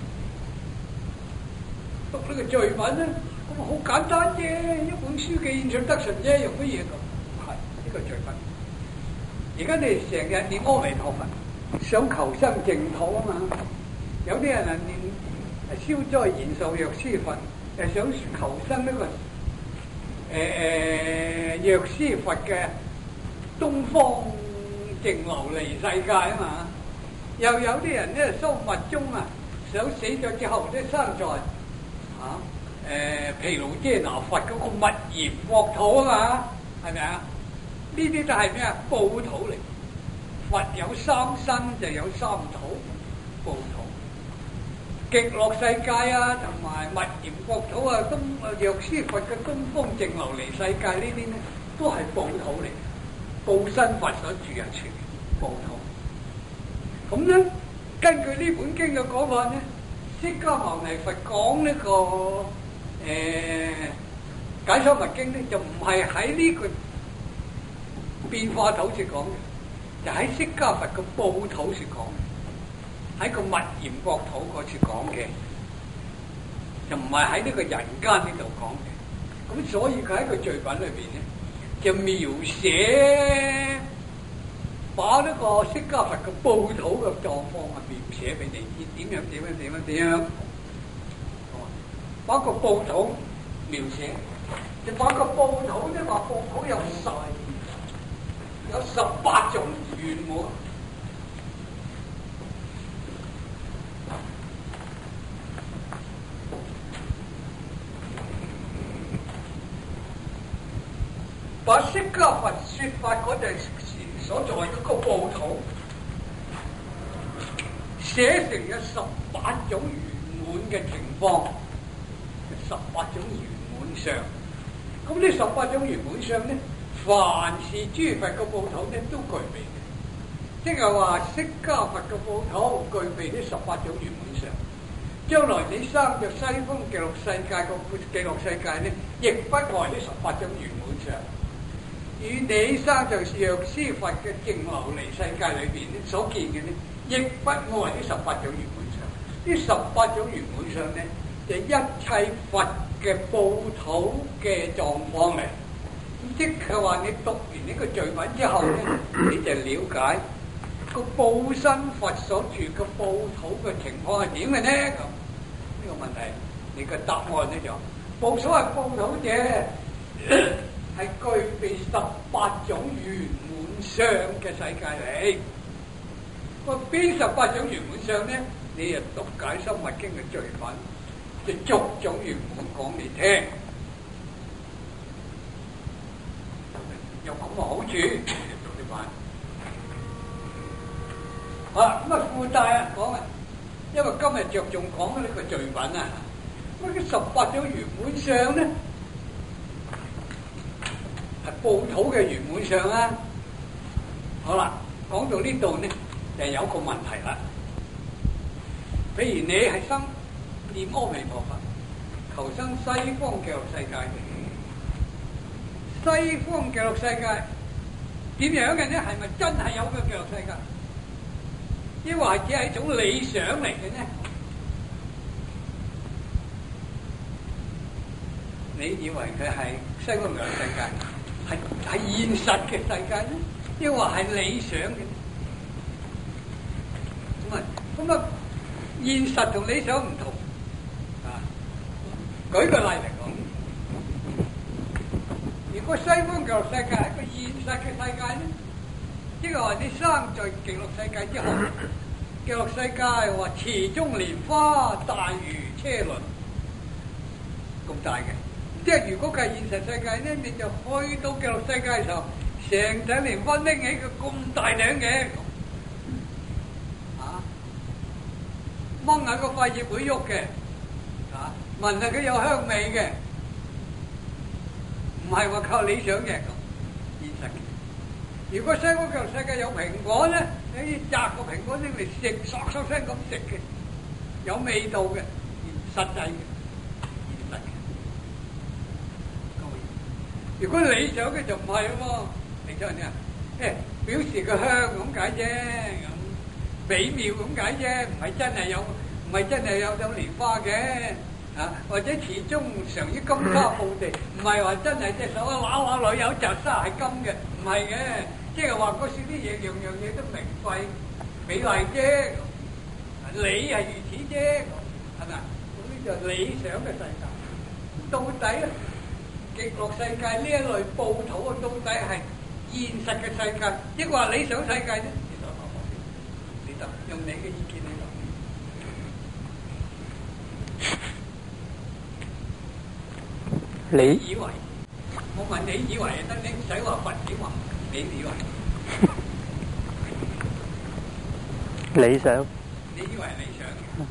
讀呢個序品咧，咁啊好簡單啫，一本書嘅印象得順啫，用乜嘢咁？係呢個序品。而家你成日念阿彌陀佛，想求生淨土啊嘛。有啲人啊念消災延壽藥師佛，誒想求生呢個誒誒藥師佛嘅東方淨琉璃世界啊嘛。又有啲人咧修密宗啊，想死咗之後咧生在啊誒毗盧遮那佛嗰個密嚴國土啊嘛，係咪啊？呢啲都係咩啊？報土嚟。佛有三身就有三土，報土。極樂世界啊，同埋密嚴國土啊，東誒藥師佛嘅東方淨琉璃世界呢啲咧，都係報土嚟，報身佛所住嘅處，報土。咁咧，根據呢本經嘅講法咧，釋迦牟尼佛講呢、這個誒、呃、解說密經咧，就唔係喺呢個變化土處講嘅，就喺釋迦佛嘅報土處講嘅。喺個密嚴國土嗰處講嘅，就唔係喺呢個人間呢度講嘅。咁所以佢喺個序品裏邊咧，就描寫把呢個釋迦佛嘅報土嘅狀況啊描寫俾你知，點樣點樣點樣點樣，把個報土描寫，就把個報土咧話報土有十有十八種圓滿。把釋迦佛說法嗰陣時所在嗰個報土寫成有十八種圓滿嘅情況，十八種圓滿相。咁呢十八種圓滿相咧，凡是諸佛嘅報土咧都具備嘅，即係話釋迦佛嘅報土具備呢十八種圓滿相。將來你生着西方極樂世界個極樂世界咧，亦不外呢十八種圓滿相。與你生就藥師佛嘅淨琉璃世界裏邊咧所見嘅咧，亦不外呢十八種圓滿相。呢十八種圓滿相咧，就一切佛嘅報土嘅狀況嚟。即係話你讀完呢個序品之後咧，你就了解個報身佛所住嘅報土嘅情況係點嘅咧？咁呢個問題，你個答案咧就報所謂報土者。係具備十八種圓滿相嘅世界嚟。個邊十八種圓滿相咧？你又讀解《心密經》嘅序品，就逐種圓滿講你聽。 有咁嘅好處，做啲玩。啊，咁啊附帶啊講啊，因為今日着重講呢個序品啊，咁啲十八種圓滿相咧，係報土嘅圓滿相啊。好啦，講到呢度呢，就有個問題啦。譬如你係生念阿彌陀佛，求生西方極樂世界嘅，西方極樂世界點樣嘅呢？係咪真係有個極樂世界？抑或只係一種理想嚟嘅呢？你以為佢係西方極樂世界，係係現實嘅世界呢？抑或係理想嘅？咁啊，咁啊，現實同理想唔同啊！舉個例嚟講，如果西方極樂世界係一個現實嘅世界咧，即係話你生在極樂世界之後，極樂世界話池中蓮花大如車輪咁大嘅，即係如果佢係現實世界咧，你就去到極樂世界嘅時候，成頂蓮花拎起個咁大頂嘅，啊，掹下個塊葉會喐嘅，啊，聞下佢有香味嘅，唔係話靠理想嘅咁現實嘅。如果西方極樂世界有蘋果咧，你可以摘個蘋果拎嚟食，嗦嗦聲咁食嘅，有味道嘅，實際嘅，現實嘅。如果理想嘅就唔係咯。你想點啊？誒，表示個香咁解啫，咁美妙咁解啫，唔係真係有，唔係真係有有蓮花嘅，啊，或者池中常於金沙布地，唔係話真係隻手一揦揦裏有隻沙係金嘅，唔係嘅，即係話嗰時啲嘢樣樣嘢都名貴美麗啫，理係如此啫，係咪？咁呢就理想嘅世界，到底咧極樂世界呢一類報土啊，到底係現實嘅世界，抑或理想世界咧？你得用你嘅意見嚟講。你以為？我問你以為得，你唔使話佛點話，你以為？
理想。
你以為理想嘅？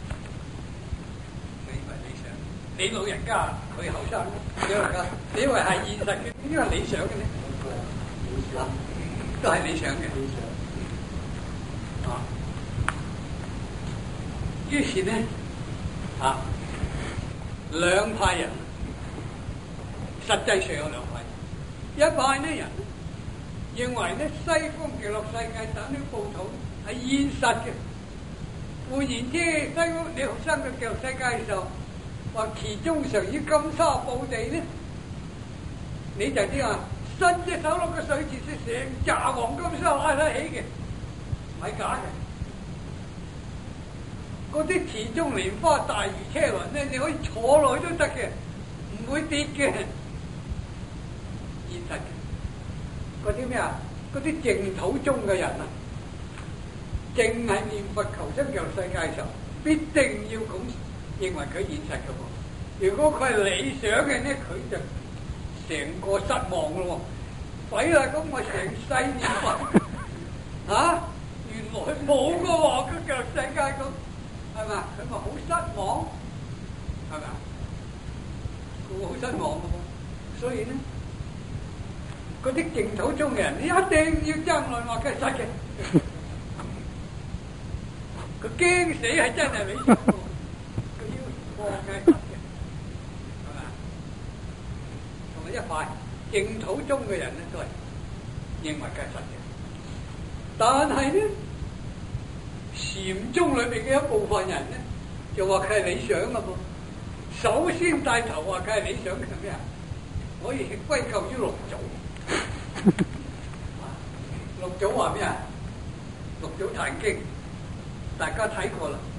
你以為理想？你老人家佢後生，你老人家，你以為係現實嘅？點解係理想嘅咧？都係理想嘅，理想啊！於是呢，啊，兩派人，實際上有兩派人，一派呢人認為呢西方極樂世界等啲報土係現實嘅。換言之，西方你學生嘅極樂世界嘅時候，話池中常於金沙布地呢，你就知啊。伸隻手落個水池，成紮黃金沙拉得起嘅，唔係假嘅。嗰啲池中蓮花大如車輪咧，你可以坐落去都得嘅，唔會跌嘅。現實嘅。嗰啲咩啊？嗰啲淨土宗嘅人啊，淨係念佛求生極樂世界嘅時候，必定要咁認為佢現實嘅喎。如果佢係理想嘅咧，佢就成個失望咯喎！鬼啦！咁我成世念佛嚇，原來冇個喎，個極樂世界咁，係咪？佢咪好失望，係咪啊？佢好失望嘅喎，所以咧，嗰啲淨土宗嘅人，你一定要爭論話佢係實嘅，佢驚死係真係理想喎，佢要放係實嘅。一派淨土宗嘅人咧，都係認為佢係實嘅，但係咧禪宗裏邊嘅一部分人咧，就話佢係理想嘅噃。首先帶頭話佢係理想嘅係咩啊？可以歸咎於六祖。六祖話咩啊？六祖壇經，大家睇過啦，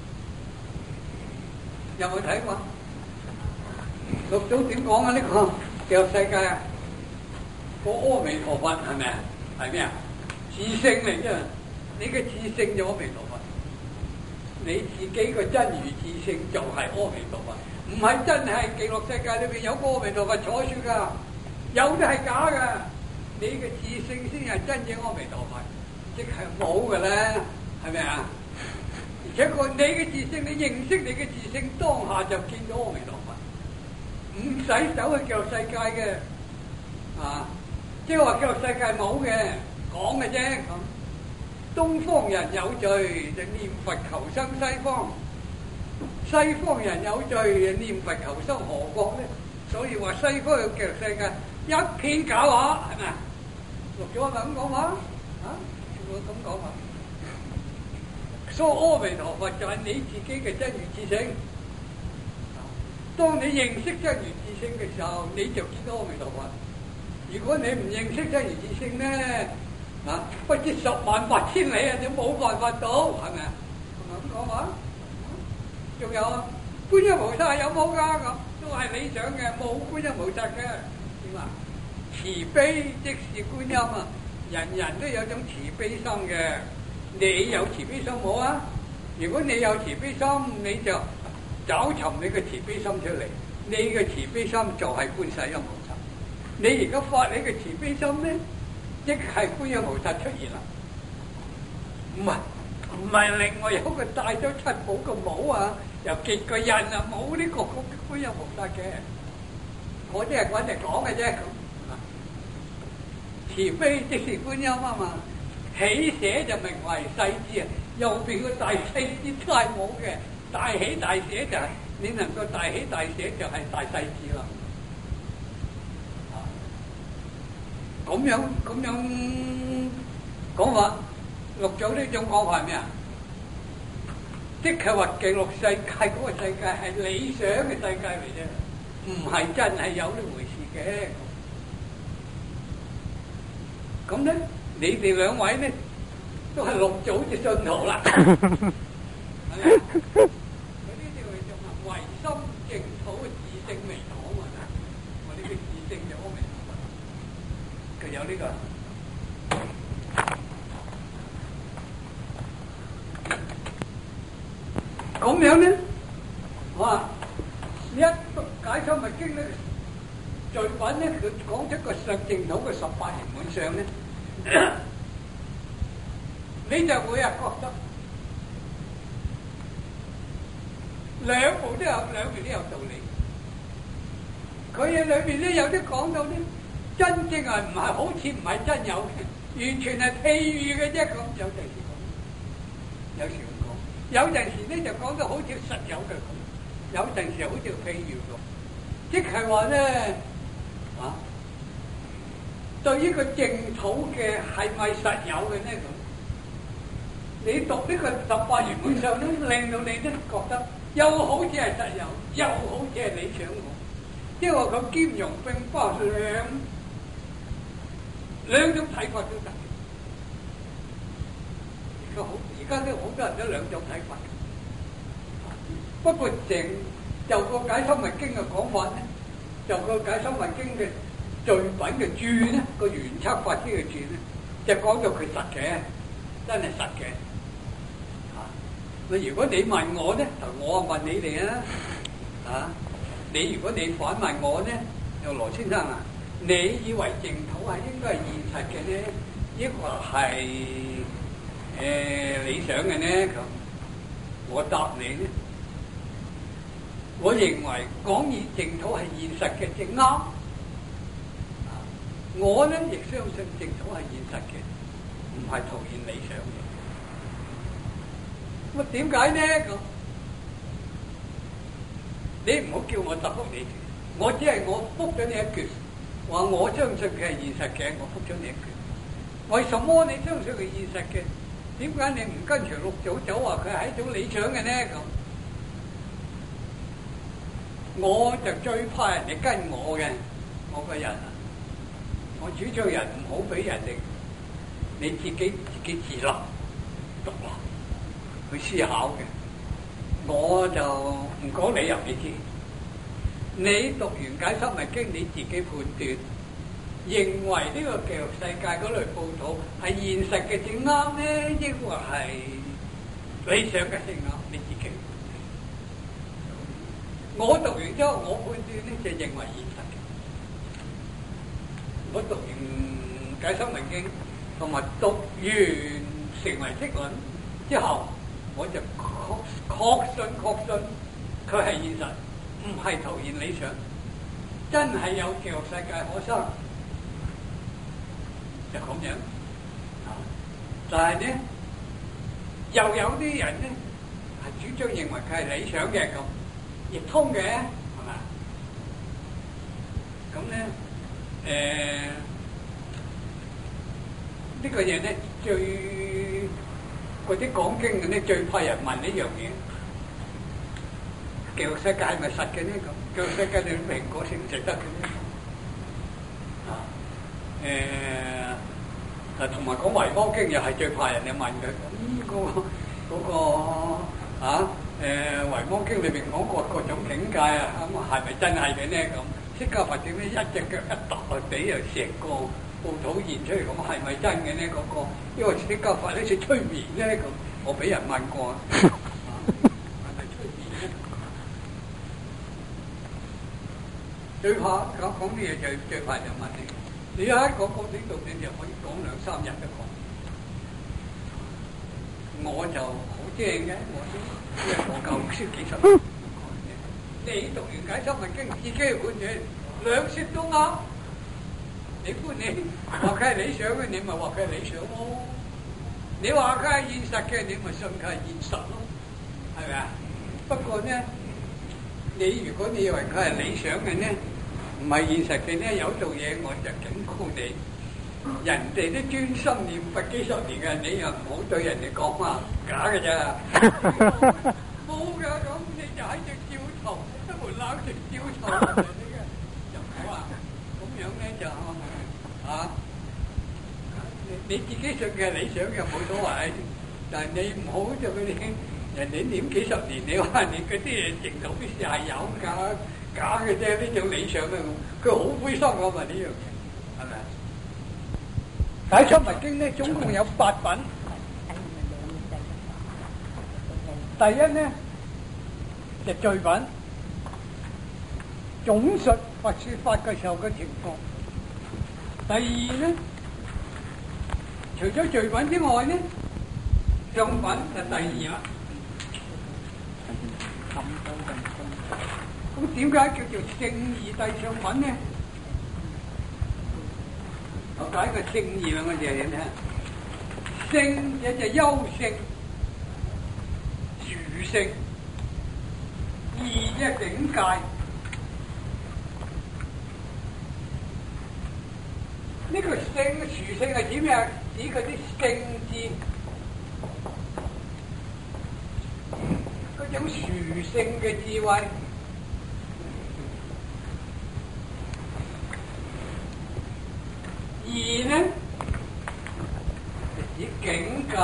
有冇睇過？六祖點講啊？呢個極樂世界啊，個阿彌陀佛係咪啊？係咩啊？自性嚟啫，你嘅自性就阿彌陀佛，你自己個真如自性就係阿彌陀佛，唔係真係極樂世界裏邊有個阿彌陀佛坐住噶，有啲係假噶， 你嘅自性先係真正阿彌陀佛，即係冇嘅啦，係咪啊？而且個你嘅自性，你認識你嘅自性，當下就見到阿彌陀佛，唔使走去極樂世界嘅，啊，即係話極樂世界冇嘅，講嘅啫咁。東方人有罪就念佛求生西方，西方人有罪就念佛求生何國咧？所以話西方嘅極樂世界一片假話，係咪啊？錄咗係咪咁講話？啊，會咁講話。所以阿彌陀佛就係你自己嘅真如自性。當你認識真如自性嘅時候，你就見到阿彌陀佛。如果你唔認識真如自性咧，啊，不知十萬八千里啊，你冇辦法到，係咪啊？係咪咁講話？仲有啊，觀音菩薩有冇㗎？咁都係理想嘅，冇觀音菩薩嘅。點啊？慈悲即是觀音啊！人人都有種慈悲心嘅。你有慈悲心冇啊？如果你有慈悲心，你就找尋你嘅慈悲心出嚟。你嘅慈悲心就係觀世音菩薩。你而家發你嘅慈悲心咧，即係觀音菩薩出現啦。唔係唔係另外有個戴咗七寶嘅帽啊，又結個印啊，冇呢個觀音菩薩嘅。我啲係揾嚟講嘅啫。慈悲即是觀音啊嘛。喜捨就名為世智啊，右邊個大世智都係冇嘅，大喜大捨就係、是、你能夠大喜大捨就係大世智啦。咁樣咁樣講法，六祖呢種講法係咩啊？即係話極樂世界嗰個世界係理想嘅世界嚟啫，唔係真係有呢回事嘅。咁咧？你哋兩位咧都係六祖嘅信徒啦，係咪？嗰啲叫做乜？唯心淨土嘅自性未講啊！我呢個自性就好明白，佢有呢個咁樣咧，哇！一解釋密經咧，序品咧，佢講出個實淨土嘅十八圓滿相咧。你就會啊覺得兩部都有，兩邊都有道理。佢嘅裏邊咧有啲講到咧，真正係唔係好似唔係真有嘅，完全係譬喻嘅啫。咁有陣時講，有時咁講，有陣時咧就講到好似實有嘅咁，有陣時好似譬喻咁，即係話咧啊。對於個淨土嘅係咪實有嘅呢？咁你讀呢個十八圓滿相咧，令到你都覺得又好似係實有，又好似係理想喎。因為佢兼容並包兩兩種睇法都得。而家好，而家都好多人都兩種睇法。不過成就個解深密經嘅講法咧，就個解深密經嘅。序品嘅注咧，個玄測法師嘅注咧，就講到佢實嘅，真係實嘅。啊，如果你問我咧，我問你哋啊，啊，你如果你反問我咧，又羅先生啊，你以為淨土係應該係現實嘅咧，抑或係誒理想嘅咧？咁我答你咧，我認為講現淨土係現實嘅，正啱。我咧亦相信淨土係現實嘅，唔係徒然理想嘅。咁點解呢？咁你唔好叫我答覆你，我只係我覆咗你一句，話我相信佢係現實嘅，我覆咗你一句。為什麼你相信佢現實嘅？點解你唔跟隨六祖走話佢係一種理想嘅呢？咁我就最怕人哋跟我嘅，我個人。我主張人唔好俾人哋，你自己自己自立獨立去思考嘅。我就唔講理由你知，你讀完解深密經，你自己判斷，認為呢個極樂世界嗰類報土係現實嘅正啱咧，抑或係理想嘅正啱？你自己。我讀完之後，我判斷咧就認為現實嘅。我讀完解生命經同埋讀完成為釋論之後，我就確確信確信佢係現實，唔係徒然理想，真係有極樂世界可生，就咁樣。但係咧，又有啲人咧係主張認為佢係理想嘅，咁亦通嘅，係嘛？咁咧，誒、呃這個、呢個嘢咧最嗰啲講經嘅咧最怕人問呢樣嘢，極樂世界係咪實嘅呢？咁極樂世界你蘋果食唔食得嘅呢？啊，誒、呃。誒同埋講維摩經又係最怕人哋問佢，咁嗰個嗰個啊誒維摩經裏邊講過各種境界啊，咁係咪真係嘅咧？咁釋迦佛點解一隻腳一揼去俾又成個報土現出嚟？咁係咪真嘅咧？嗰個因為釋迦佛呢似催眠咧，咁我俾人問過，係咪催眠咧？最怕講講啲嘢最最怕人問你。你喺嗰個呢度，你就可以講兩三日都講。我就好正嘅，我因為我夠識幾十年。你讀完解生命經，自己去判斷，兩説都啱。你判你話佢係理想嘅，你咪話佢係理想咯。你話佢係現實嘅，你咪信佢係現實咯，係咪啊？不過咧，你如果你以為佢係理想嘅咧，唔係現實嘅咧，有做嘢我就警告你，人哋都專心念佛幾十年嘅，你又唔好對人哋講話假嘅咋，冇㗎，咁你就喺度照頭，一門冷食照頭人哋嘅，就唔好啊，咁樣咧就啊，你你自己信嘅理想又冇所謂，但係你唔好就佢哋人哋念幾十年，你話你嗰啲嘢程度啲事係有㗎。假嘅啫，呢種理想嘅，佢好灰心我問呢樣嘢，係咪啊？解生密經咧總共有八品，第一咧就序品，總述佛說法嘅時候嘅情況；第二咧，除咗序品之外咧，上品就第二啦。咁點解叫做聖義諦上品呢？我解個聖義兩個字嚟聽。聖一隻優聖、殊聖；義一境界。呢個聖殊聖係指咩啊？指嗰啲聖智，嗰種殊聖嘅智慧。義呢，就指境界。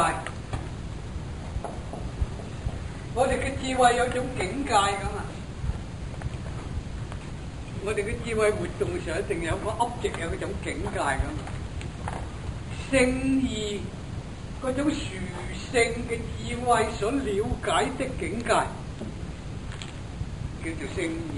我哋嘅智慧有種境界㗎嘛，我哋嘅智慧活動上一定有個 object，有嗰種境界㗎嘛。聖義嗰種殊聖嘅智慧所了解的境界，叫做聖義。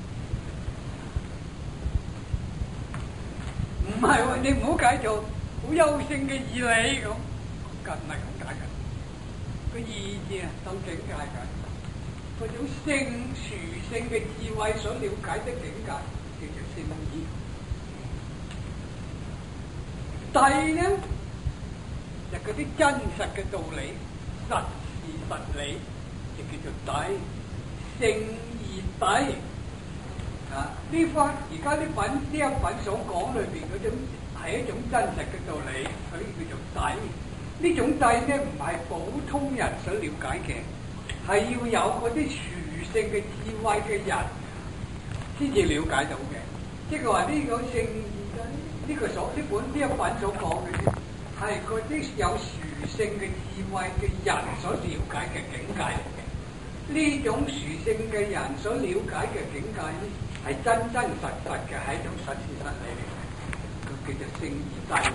唔係喎，你唔好解做好優勝嘅義理咁，咁唔係咁解嘅。個義字啊，當境界嘅，嗰種聖殊聖嘅智慧所了解的境界，叫做聖義。諦呢，就嗰啲真實嘅道理、實事實理，就叫做諦。聖義諦。啊！呢番而家呢品呢一品所講裏邊嗰種係一種真實嘅道理，所以叫做諦。呢種諦咧唔係普通人所了解嘅，係要有嗰啲殊勝嘅智慧嘅人先至了解到嘅。即係話呢個聖義咧，呢個所呢本呢一品所講嘅咧，係嗰啲有殊勝嘅智慧嘅人所了解嘅境界嚟嘅。呢種殊勝嘅人所了解嘅境界咧，係真真實實嘅，係一種實事實理嚟嘅，佢叫做聖義諦。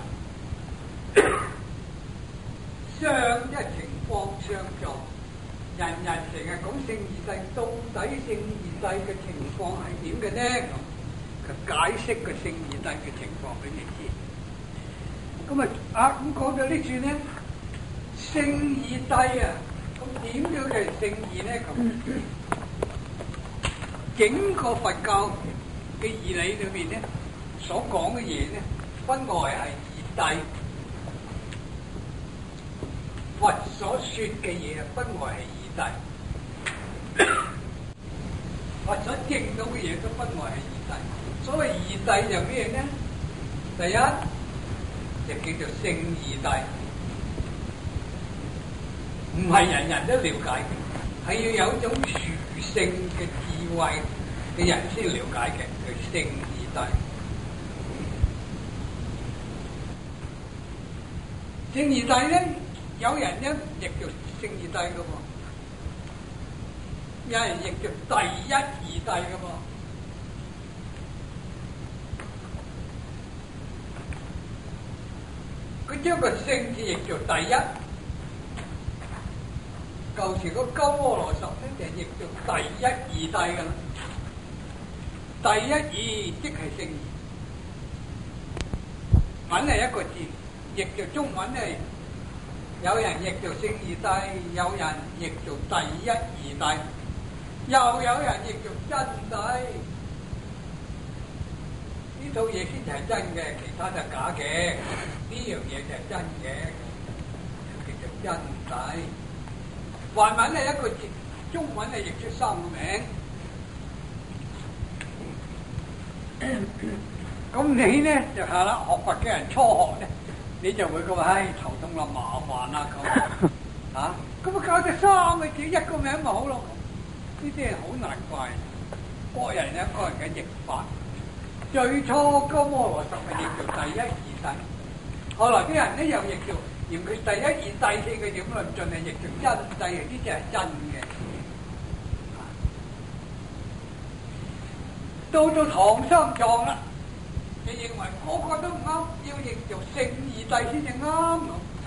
相一情況相狀，人人成日講聖義諦，到底聖義諦嘅情況係點嘅呢？咁佢解釋個聖義諦嘅情況俾你知。 咁啊啊咁講到呢處咧，聖義諦啊，咁點樣嘅聖義咧？咁整個佛教嘅義理裏邊咧，所講嘅嘢咧，分外係義諦。佛所說嘅嘢啊，分外係義諦。佛所證到嘅嘢都分外係義諦。所謂義諦就咩咧？第一就叫做聖義諦，唔係人人都了解嘅，係要有一種殊勝嘅智慧嘅人先了解嘅，叫聖義諦。聖義諦咧，有人咧亦叫聖義諦嘅喎，有人亦叫第一義諦嘅喎。佢將個聖字譯做第一，舊時個鳩摩羅什咧就譯做第一義諦噶啦。第一義即係聖義，文係一個字，譯做中文係有人譯做聖義諦，有人譯做第一義諦，又有人譯做真諦。呢套嘢先至係真嘅，其他就假嘅。呢樣嘢就係真嘅，叫做真諦。梵文係一個字，中文係譯出三個名。咁你咧就係啦，學佛嘅人初學咧，你就會覺得唉頭痛啦、麻煩啦咁啊。咁啊搞咗三個字一個名咪好咯。呢啲係好難怪，各人有各人嘅譯法。最初鳩摩羅什係譯做第一義諦。後來啲人咧又譯做嫌佢第一義諦四個點論盡係譯做真諦，呢啲係真嘅。到到唐三藏啦，就認為個個都唔啱，要譯做聖義諦先至啱。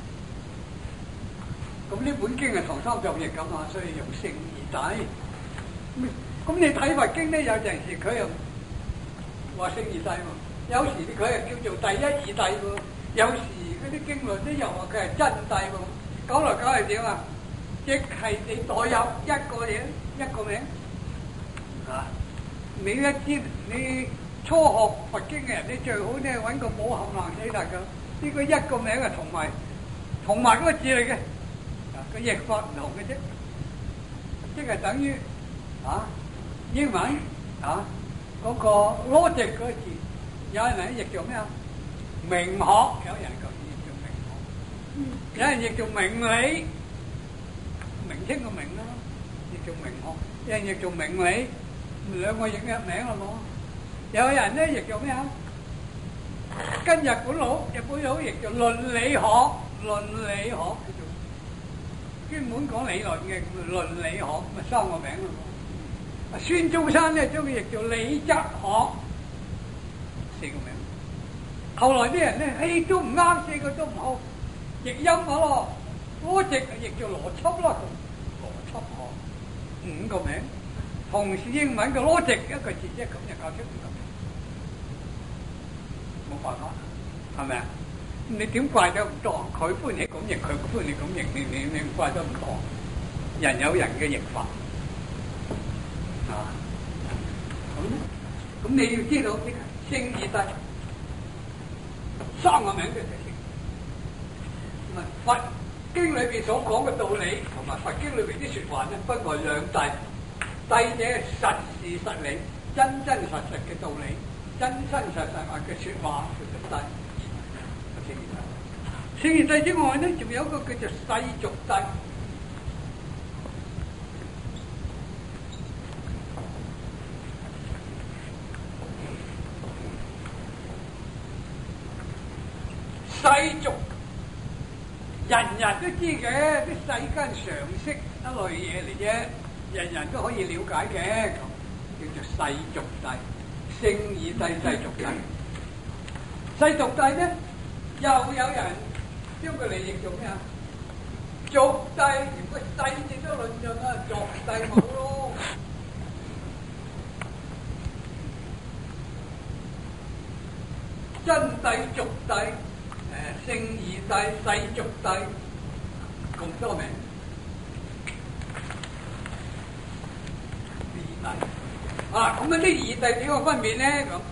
咁呢本經係唐三藏譯咁啊，所以用聖義諦。咁你睇佛經咧，有陣時佢又話聖義諦喎，有時佢又叫做第一義諦喎。有時嗰啲經論都又話佢係真諦喎，講來講去點啊？即係你代入一個嘢一個名啊！你一知你初學佛經嘅人，你最好咧揾個冇冚冷死得㗎。呢個一個名係同埋同埋嗰個字嚟嘅，個譯法唔同嘅啫，即係等於啊英文啊嗰個 logic 嗰個字，有人嚟譯做咩啊？名學，有人咁譯做名學，有人譯做明理，明清個明啦，譯做名學；有人譯做明理，兩個譯一名咯冇。有人咧譯做咩啊？跟日本佬，日本佬譯做倫理學，倫理學叫做專門講理論嘅倫理學，咪三個名咯。孫中山咧將佢譯做理則學，四個名。後來啲人咧，嘿都唔啱，四個都唔好，譯音啊咯，嗰隻譯做邏輯啦，邏輯學五個名，同時英文嘅 logic 一個字啫，咁就教出五個名，冇辦法，係咪啊？你點怪得唔多？佢歡喜咁譯，佢歡喜咁譯，你你你怪得唔多？人有人嘅譯法啊，咁咁你要知道呢個聖義諦。三個名嘅聖，唔係佛經裏邊所講嘅道理，同埋佛經裏邊啲説話咧，分為兩諦。諦者實事實理，真真實實嘅道理，真真實實嘅説話叫做諦。聖義諦，聖義諦之外咧，仲有一個叫做世俗諦。世俗人人都知嘅，啲世間常識一類嘢嚟啫，人人都可以了解嘅，咁叫做世俗諦。聖義諦、世俗諦，世俗諦咧，又有人將佢嚟譯做咩啊？俗諦，連個世字都論盡啦，俗諦冇咯。真諦、俗諦。 聖二帝、世俗帝咁多名。二帝啊，咁啊啲二帝點個分別咧？咁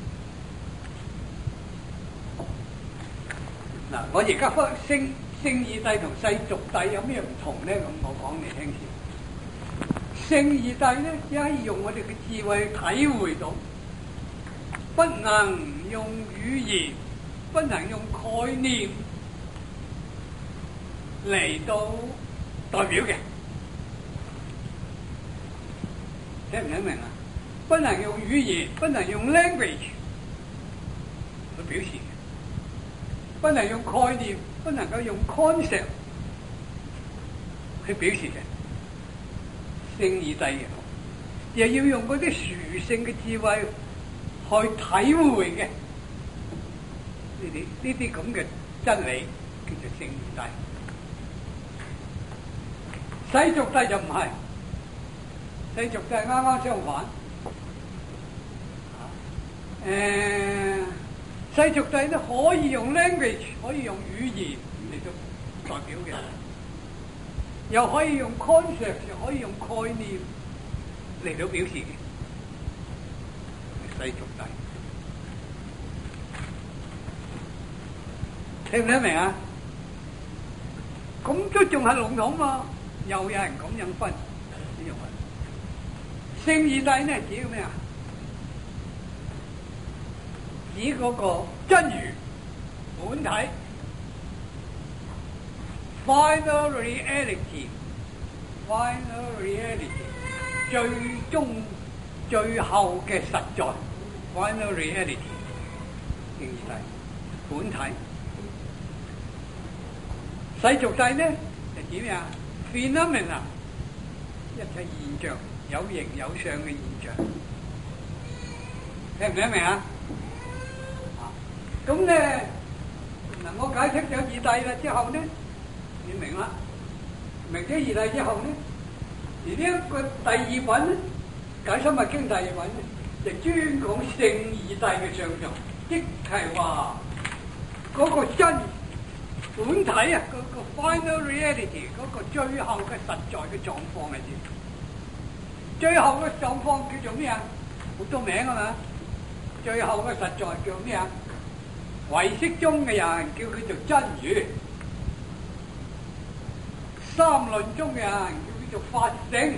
嗱，我而家分聖聖二帝同世俗帝有咩唔同咧？咁我講你聽先。聖二帝咧，只可以用我哋嘅智慧體會到，不能用語言，不能用概念嚟到代表嘅，聽唔聽明啊？不能用語言，不能用 language 去表示嘅，不能用概念，不能夠用 concept 去表示嘅。聖二帝嘅，又要用嗰啲殊勝嘅智慧去體會嘅，呢啲呢啲咁嘅真理叫做聖二帝。世俗帝就唔係，世俗帝啱啱相反。誒、呃，世俗帝都可以用 language， 可以用語言嚟到代表嘅。又可以用 concept， 又可以用概念嚟到表示嘅，世俗帝，聽唔聽明啊？咁都仲係籠統嘛？又有人咁樣分，呢樣分。聖二帝呢指咩啊？指嗰個真如本體。Final reality, final reality， 最終最後嘅實在 ，final reality， 聖二帝本體。世俗帝呢係點呀 ？Phenomena， 一切現象，有形有相嘅現象，聽唔聽明啊？咁咧嗱，我解釋咗二帝啦之後呢？你明啦，明咗二帝之後呢，而呢一個第二品咧，《解深密經》第二品咧，就專講聖二帝嘅相狀，即係話嗰個真本體啊，嗰、那個 final reality， 嗰個最後嘅實在嘅狀況係點？最後嘅狀況叫做咩啊？好多名啊嘛，最後嘅實在叫咩啊？唯識中嘅人叫佢做真如。三論中嘅人叫佢做法性，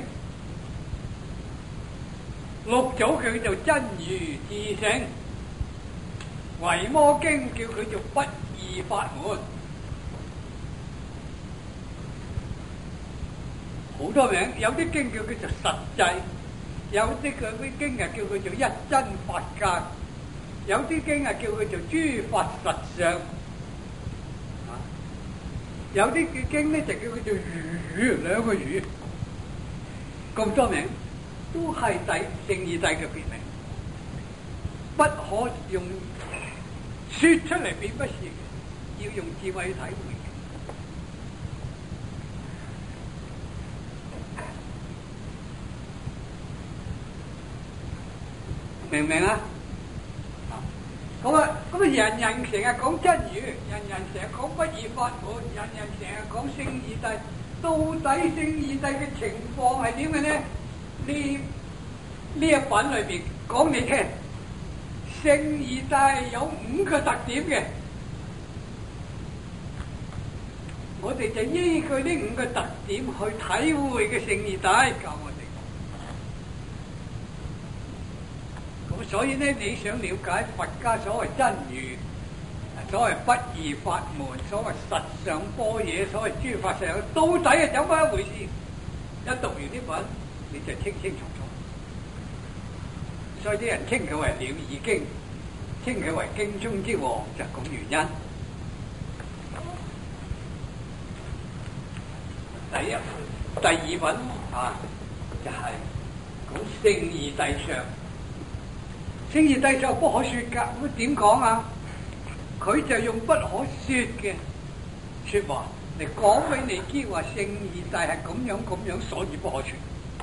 六祖叫佢做真如自性，維摩經叫佢做不二法門，好多名。有啲經叫佢做實際，有啲佢啲經啊叫佢做一真法界，有啲經啊叫佢做諸法實相。有啲嘅經咧就叫佢做語，兩個語，咁多名都係第聖二帝嘅別名，不可用説出嚟便不是，要用智慧去體會嘅，明唔明啊？咁啊，咁啊，人人成日講真如，人人成日講不二法門，人人成日講聖二帝，到底聖二帝嘅情況係點嘅呢？呢呢一品裏邊講你聽，聖二帝有五個特點嘅，我哋就依據呢五個特點去體會嘅聖二帝教我哋。所以咧，你想了解佛家所謂真如、所謂不二法門、所謂實相般若、所謂諸法實相，到底係怎麼一回事？一讀完呢本，你就清清楚楚。所以啲人稱佢為了義經，稱佢為經中之王，就係咁原因。第一、第二品啊，就係講聖二帝相。聖二帝就不可說噶，咁點講啊？佢就用不可說嘅說話嚟講俾你知，話聖二帝係咁樣咁樣，所以不可說。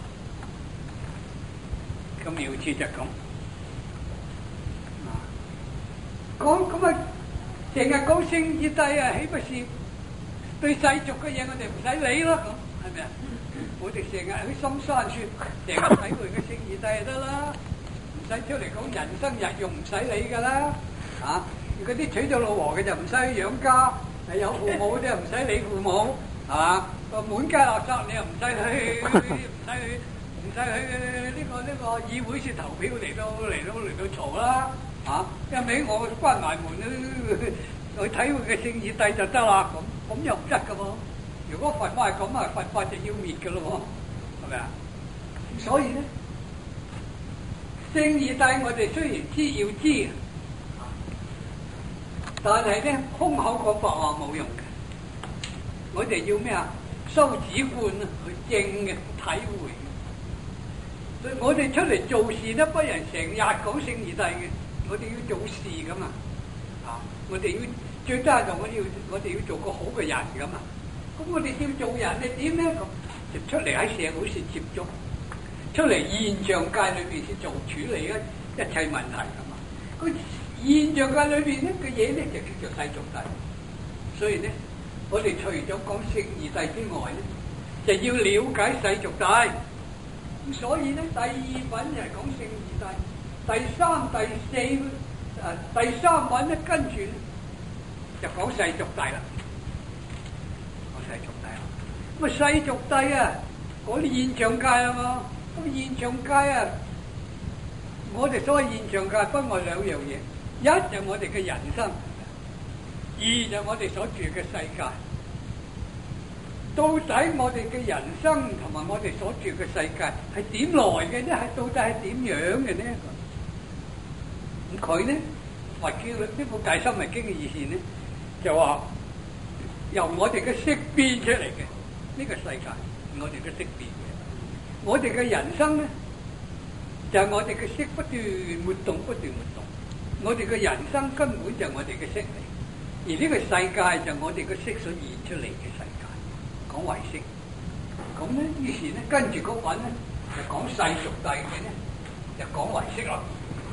咁妙處就咁。講咁啊， 成日講聖義帝啊，豈不是對世俗嘅嘢我哋唔使理咯？咁係咪啊？我哋成日去深山處，成日體會嘅聖義帝就得啦，唔使出嚟講人生日用，唔使理噶啦。啊，嗰啲娶咗老婆嘅就唔使去養家，係有父母啲又唔使理父母，係嘛？個滿街垃圾你又唔使去，唔使去，唔使去呢個呢個議會處投票嚟到嚟到嚟到嘈啦。啊，一味我關埋門去體會嘅聖義帝就得啦，咁咁又唔得噶喎。如果佛法係咁啊，佛法就要滅噶咯喎，係咪啊？所以咧，聖義帝我哋雖然知要知，但係咧空口講白話冇用嘅。我哋要咩啊？修止觀啊，去正嘅體會。所以我哋出嚟做事咧，不人成日講聖義帝嘅，我哋要做事噶嘛。啊，我哋要最低就我哋要我哋要做個好嘅人噶嘛。咁我哋要做人你點咧？咁就出嚟喺社會先接觸，出嚟現象界裏邊先做處理一一切問題噶嘛。個現象界裏邊呢個嘢咧就叫做世俗帝。所以咧，我哋除咗講聖義帝之外咧，就要了解世俗帝。咁所以咧，第二品就係講聖義帝，第三、第四誒、呃、第三品咧跟住咧就講世俗帝啦。世俗帝啊，咁啊世俗帝啊，嗰啲現象界啊嘛，咁現象界啊，我哋所謂現象界分為兩樣嘢，一就我哋嘅人生，二就我哋所住嘅世界。到底我哋嘅人生同埋我哋所住嘅世界係點來嘅呢？係到底係點樣嘅呢？咁佢呢，佛經呢部《大深密經》嘅意思呢，就話。由我哋嘅識變出嚟嘅呢個世界，我哋嘅識變嘅。我哋嘅人生咧，就係、是、我哋嘅識不斷活動，不斷活動。我哋嘅人生根本就係我哋嘅識嚟，而呢個世界就係我哋嘅識所現出嚟嘅世界，講唯識。咁咧，於是咧跟住嗰品咧就講世俗帝嘅咧，就講唯識啦。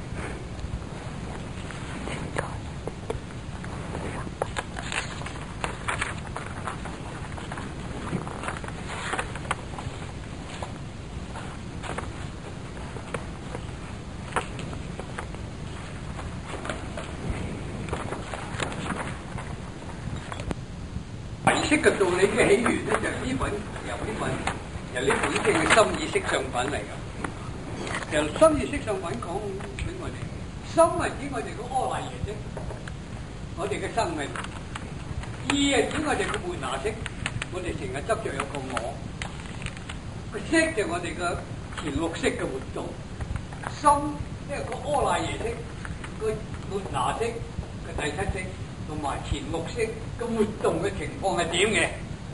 唯識嘅道理嘅起源咧，就呢本由呢本由呢本經嘅心意識上品嚟㗎。由心意識上品講俾我哋，心係指我哋個阿賴耶識，我哋嘅生命；意係指我哋嘅末那識，我哋成日執着有個我。個識就我哋嘅前六識嘅活動，心即係個阿賴耶識，個末那識嘅第七識。同埋前六識嘅活動嘅情況係點嘅？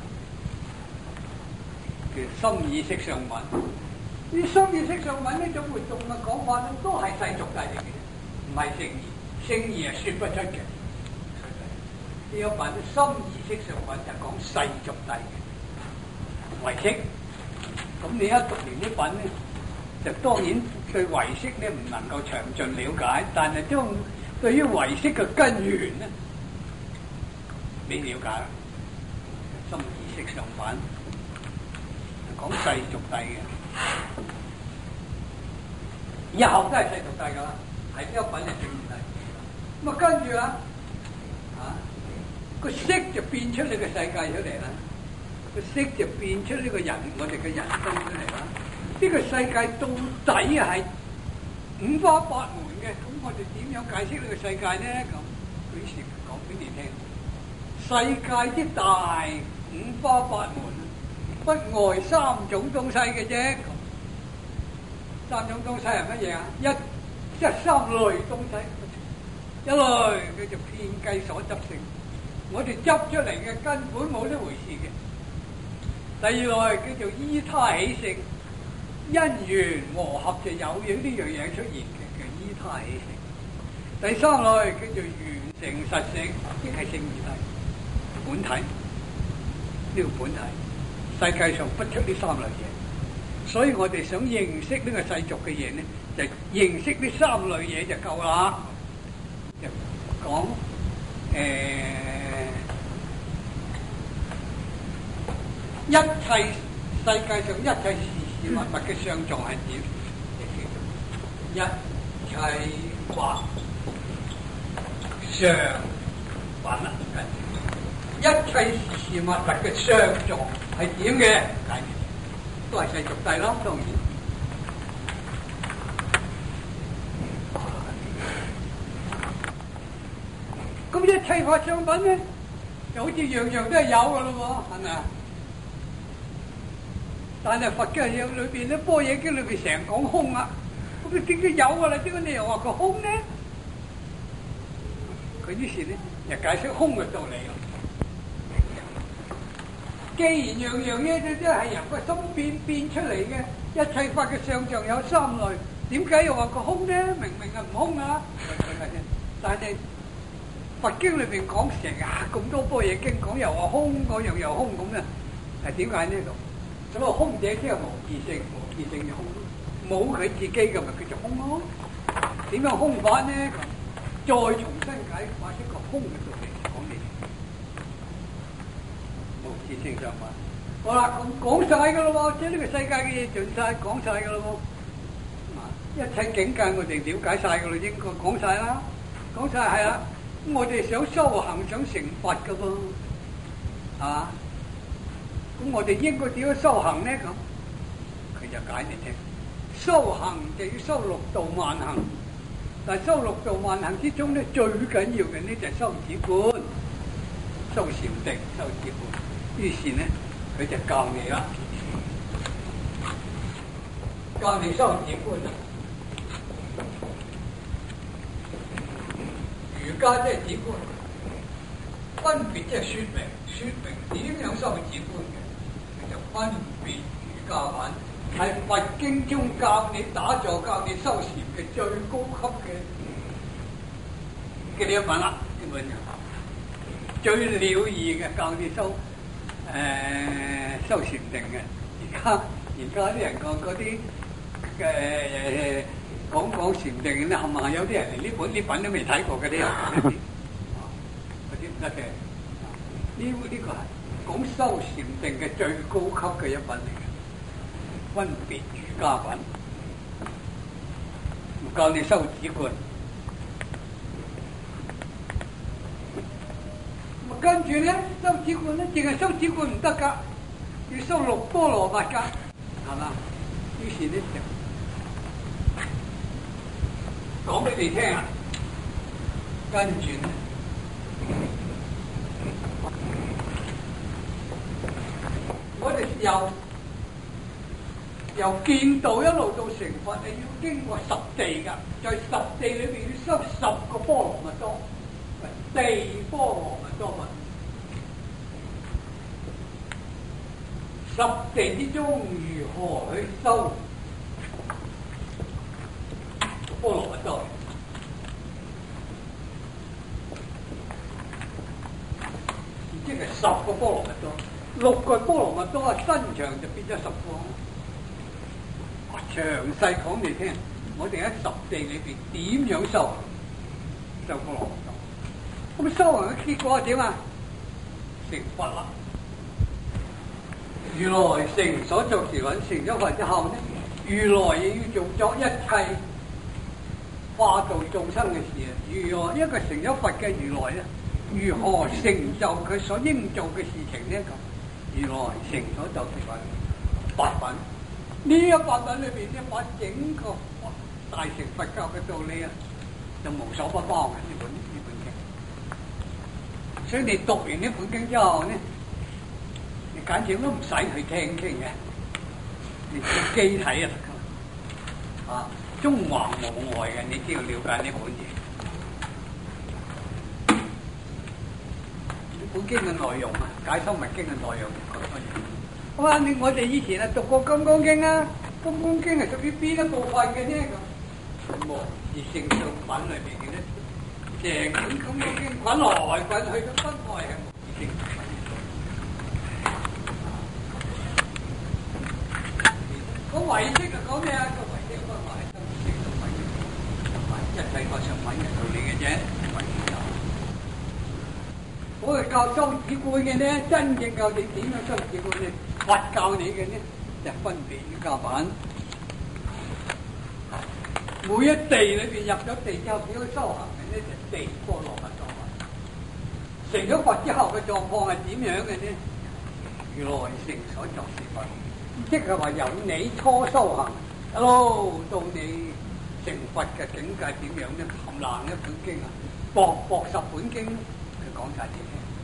叫心意識上品。呢心意識上品呢種活動嘅講法咧，都係世俗帝嚟嘅，唔係聖義。聖義係説不出嘅。呢有品心意識上品就講世俗帝嘅唯識。咁你一讀完呢品咧，就當然對唯識咧唔能夠詳盡了解，但係將對於唯識嘅根源咧，你了解啦，心意識上品講世俗帝嘅，以後都係世俗帝噶啦，係呢一品係聖義帝。咁啊跟住啊，啊個識就變出你個世界出嚟啦，個識就變出呢個人，我哋嘅人生出嚟啦。呢、這個世界到底係五花八門嘅，咁我哋點樣解釋呢個世界呢？咁佢於是講俾你聽。世界之大，五花八門，不外三種東西嘅啫。三種東西係乜嘢啊？一即係三類東西。一類叫做遍計所執性，我哋執出嚟嘅根本冇呢回事嘅。第二類叫做依他起性，因緣和合就有樣呢樣嘢出現嘅，叫依他起性。第三類叫做緣成實性，即係聖義體。本體呢個本體，世界上不出呢三類嘢，所以我哋想認識呢個世俗嘅嘢咧，就認識呢三類嘢就夠啦。就講誒一切世界上一切事事物物嘅相狀係點？一切或相品啦，一切事事物物嘅相狀係點嘅？都係世俗諦咯，當然。咁一切法相品咧，就好似樣樣都係有噶咯喎，係咪啊？但係佛教嘢裏邊咧，般若經裏邊成日講空啊，咁你點解有噶啦？點解你又話佢空咧？佢於是咧就解釋空嘅道理咯。既然樣樣嘢都都係由個心變變出嚟嘅，一切法嘅相狀有三類，點解又話佢空咧？明明係唔空啊！但係佛經裏邊講成日咁多般若經講又話空，嗰樣又空咁咧，係點解呢度？咁啊，空者即係無自性，無自性就空，冇佢自己嘅咪叫做空咯。點樣空法呢？再重新解釋一個空嘅道理講嚟，無自性上法。好啦，咁講晒噶咯喎，即係呢個世界嘅嘢盡晒講晒噶咯喎。一切境界我哋了解晒噶啦，應該講晒啦，講晒係啦。咁我哋想修行想成佛噶噃，係嘛？咁我哋應該點樣修行呢？咁佢就解你聽，修行就要修六度萬行，但係修六度萬行之中咧，最緊要嘅呢就係修止觀、修禪定、修止觀。於是呢，佢就教你啦，教你修止觀。儒家即係止觀，分別即係說明，說明點樣修止觀嘅。就分別瑜伽品，係佛經中教你打坐、教你修禪嘅最高級嘅嘅呢一品啦，基本上最了義嘅教你修誒、呃、修禪定嘅。而家而家啲人講嗰啲嘅講講禪定咧，係咪有啲人連呢本呢品都未睇過嘅啲人？嗰啲唔得嘅，呢呢個係。講修禪定嘅最高級嘅一品嚟嘅，分別瑜伽品，教你修止觀。咁跟住咧，修止觀咧，淨係修止觀唔得噶，要修六波羅蜜噶，係嘛？於是咧就講俾你聽啊，跟住咧。我哋由由見道一路到成佛，你要經過十地噶，在十地裏邊要修十個波羅蜜多，地波羅蜜多品。十地之中如何去修波羅蜜多？即係十個波羅蜜多。六個波羅蜜多啊，身長就變咗十個。詳細講你聽，我哋喺十地裏邊點樣修修波羅蜜多？咁修行嘅結果係點啊？成佛啦！如來成所作事蘊，成咗佛之後呢，如來亦要做作一切化度眾生嘅事啊！如何一個成咗佛嘅如來咧，如何成就佢所應做嘅事情呢？咁？如來成所作事蘊八品，呢一八品裏邊咧，把整個大乘佛教嘅道理啊，就無所不包嘅呢本呢本經。所以你讀完呢本經之後咧，你簡直都唔使去聽經嘅，你自己睇就得㗎。啊，中橫無礙嘅，你只要了解呢本嘢。本經嘅內容啊，解修密經嘅內容咁多嘢。好啊，你我哋以前啊讀過金剛經啊，金剛經係屬於邊一部分嘅啫？咁無自性上品裏邊嘅咧，成本金剛經滾來滾去都分開係無自性。個唯識係講咩啊？個唯識分開係心性同唯識，同埋一切個上品嘅道理嘅啫。唯識有。 我係教修止觀嘅呢，真正教你點樣修止觀呢？佛教你嘅呢，就分別與教品。每一地裏邊入咗地之後，點樣修行嘅呢？就地波羅蜜多。成咗佛之後嘅狀況係點樣嘅呢？如來成所作是佛，即係話由你初修行一路到你成佛嘅境界點樣呢？含爛一本經啊，薄薄十本經，佢講晒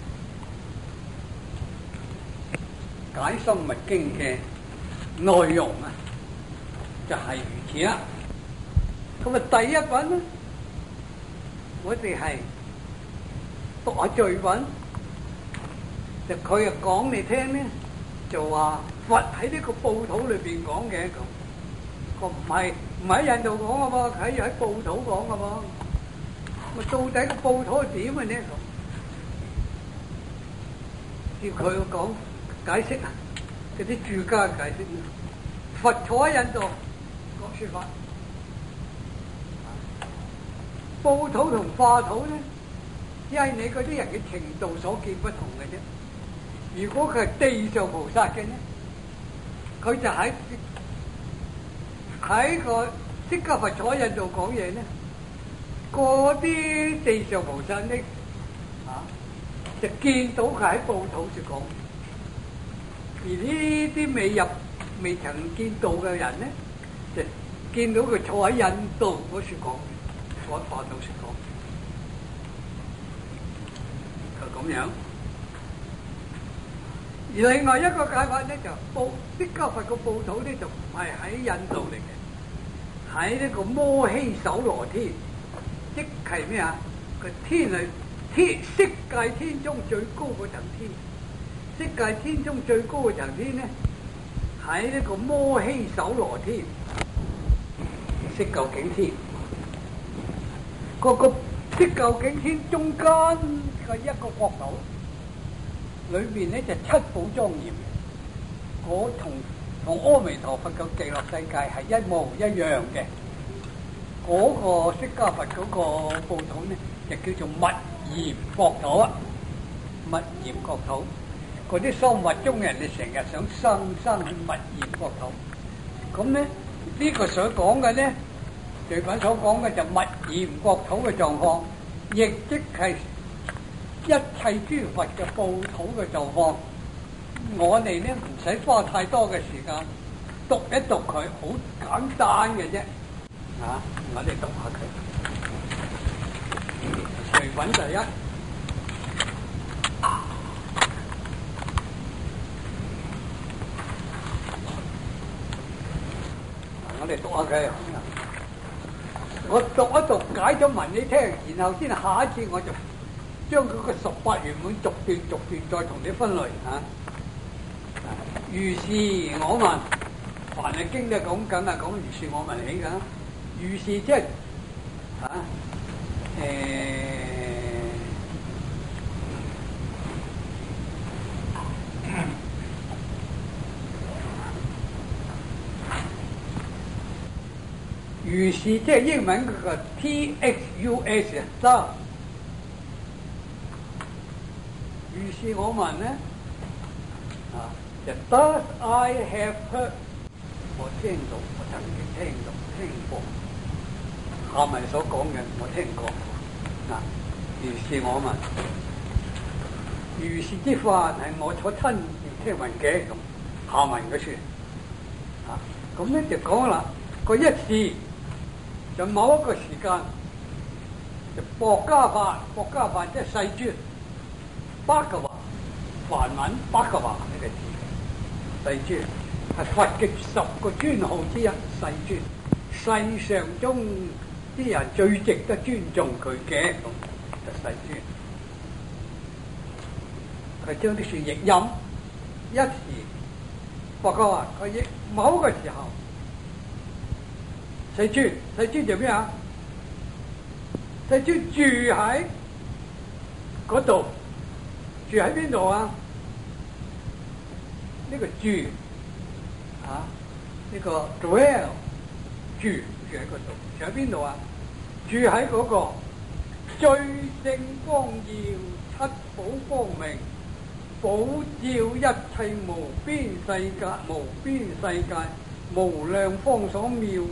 啲解深密經嘅內容啊，就係、是、如此啦。咁啊，第一品咧，我哋係讀下序品，就佢又講你聽咧，就話佛喺呢個報土裏邊講嘅，咁個唔係唔係喺印度講噶嘛，喺喺報土講噶嘛。咁到底個報土係點嘅呢？叫佢講解釋啊，嗰啲注家解釋。佛坐喺印度講說法，報土同化土咧，因為你嗰啲人嘅程度所見不同嘅啫。如果佢係地上菩薩嘅呢，佢就喺喺個釋迦佛坐喺印度講嘢呢，嗰啲地上菩薩呢，啊，就見到佢喺報土就講。而呢啲未入未曾見到嘅人呢，就見到佢坐喺印度嗰處講，坐喺化土處講，就咁樣。而另外一個解法咧，就報釋迦佛個報土咧，就唔係喺印度嚟嘅，喺呢個摩希首羅天，即係咩啊？個天係天色界天中最高嗰層天。色界天中最高嘅層天咧，喺呢個摩希首羅天，色究竟天。嗰個色究竟天中間嘅一個角度，裏邊咧就七寶莊嚴，嗰同同阿彌陀佛嘅極樂世界係一模一樣嘅。嗰、那個釋迦佛嗰個報土咧，就叫做密嚴國土啊，密嚴國土。嗰啲修密宗嘅人，你成日想生生去密嚴國土，咁咧呢、這個所講嘅咧，序品所講嘅就密嚴國土嘅狀況，亦即係一切諸佛嘅報土嘅狀況。我哋咧唔使花太多嘅時間讀一讀佢，好簡單嘅啫。啊，我哋讀下佢。序品第一。我哋讀下佢，我讀一讀解咗文你聽，然後先下一次我就將佢個十八圓滿逐段逐段再同你分類嚇。如是我聞，凡係經都講緊啊，講如是我聞起㗎。如是即係嚇誒。如是即係英文嗰個 T H U S 啊，如是我聞咧啊，就 Thus I have heard， 我聽到，我曾經聽到聽過，下文所講嘅我聽過啊。如是我聞，如是之法係我所親自聽聞嘅，咁下文嗰處啊，咁咧就講啦，個一事。就某一個時間，就薄伽梵，薄伽梵即係世尊，巴格華梵文巴格華呢個字，世尊係佛嘅十個尊號之一，世尊，世上中啲人最值得尊重佢嘅，就世尊。佢將啲樹譯音，一時薄伽梵佢譯某一個時候。世尊，世尊做咩啊？世尊住喺嗰度，住喺邊度啊？呢、這個住啊，呢、這個 dwell 住住喺嗰度，住喺邊度啊？住喺嗰個最勝光耀寶光明，普照一切無邊世界，無邊世界無量方所妙。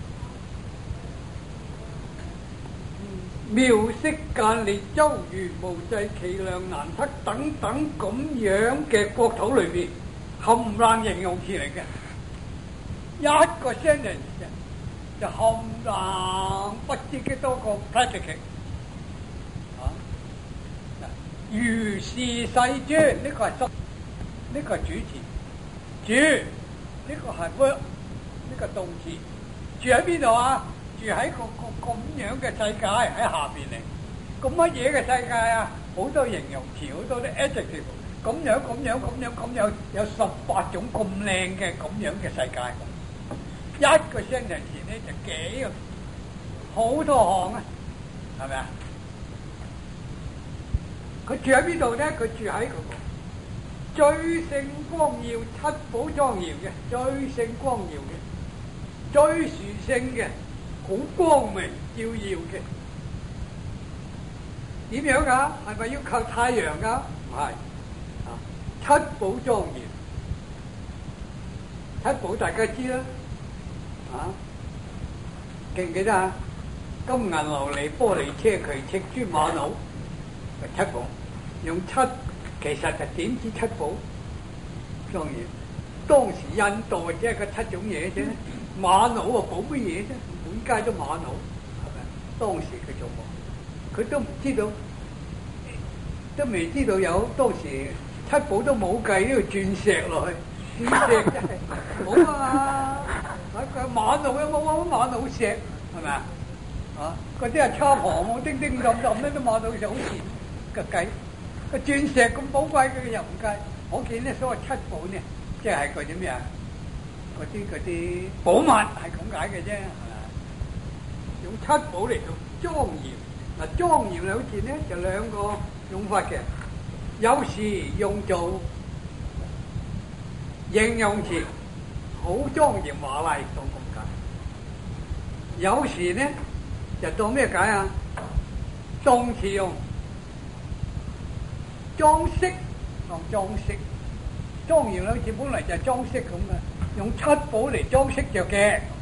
妙色間裂周圓無際，其量難測等等咁樣嘅國土裏邊，冚唪唥形容詞嚟嘅，一個 sentence 就冚唪唥不知幾多個 predicate 啊！如是世尊，呢個係執，呢個係主詞，住呢個係 verb，呢個動詞，住喺邊度啊？住喺個個咁樣嘅世界喺下邊嚟，咁乜嘢嘅世界啊？好多形容詞，好多啲 adjective，咁樣咁樣咁樣咁樣，有十八種咁靚嘅咁樣嘅世界。一個 sentence 咧就幾個好多項啊，係咪啊？佢住喺邊度咧？佢住喺嗰個最勝光耀、七寶莊嚴嘅，最勝光耀嘅，最殊勝嘅。好光明照耀嘅，點樣噶？係咪要靠太陽噶？唔係，啊，七寶莊嚴，七寶大家知啦，啊，記唔記得啊？金銀琉璃玻璃車磲赤珠瑪瑙，係七寶，用七，其實就點知七寶莊嚴？當時印度即係個七種嘢啫，瑪瑙啊，寶乜嘢啫？滿街都瑪瑙，係咪？當時佢做過，佢都唔知道，都未知道有當時七寶都冇計呢個鑽石落去，鑽石真係冇啊！個瑪瑙有冇啊？瑪瑙石係咪啊？啊！嗰啲係叉旁喎，叮叮噹噹咧都瑪瑙石好錢嘅計，個鑽石咁寶貴嘅又唔計。我見咧所謂七寶呢，即係嗰啲咩啊？嗰啲嗰啲寶物係咁解嘅啫。用七寶嚟做莊嚴，嗱莊嚴兩字咧就兩個用法嘅，有時用做形容詞，好莊嚴華麗當咁解；有時咧就當咩解啊？動詞用裝飾當裝飾，莊嚴兩字本嚟就係裝飾咁嘅，用七寶嚟裝飾着嘅。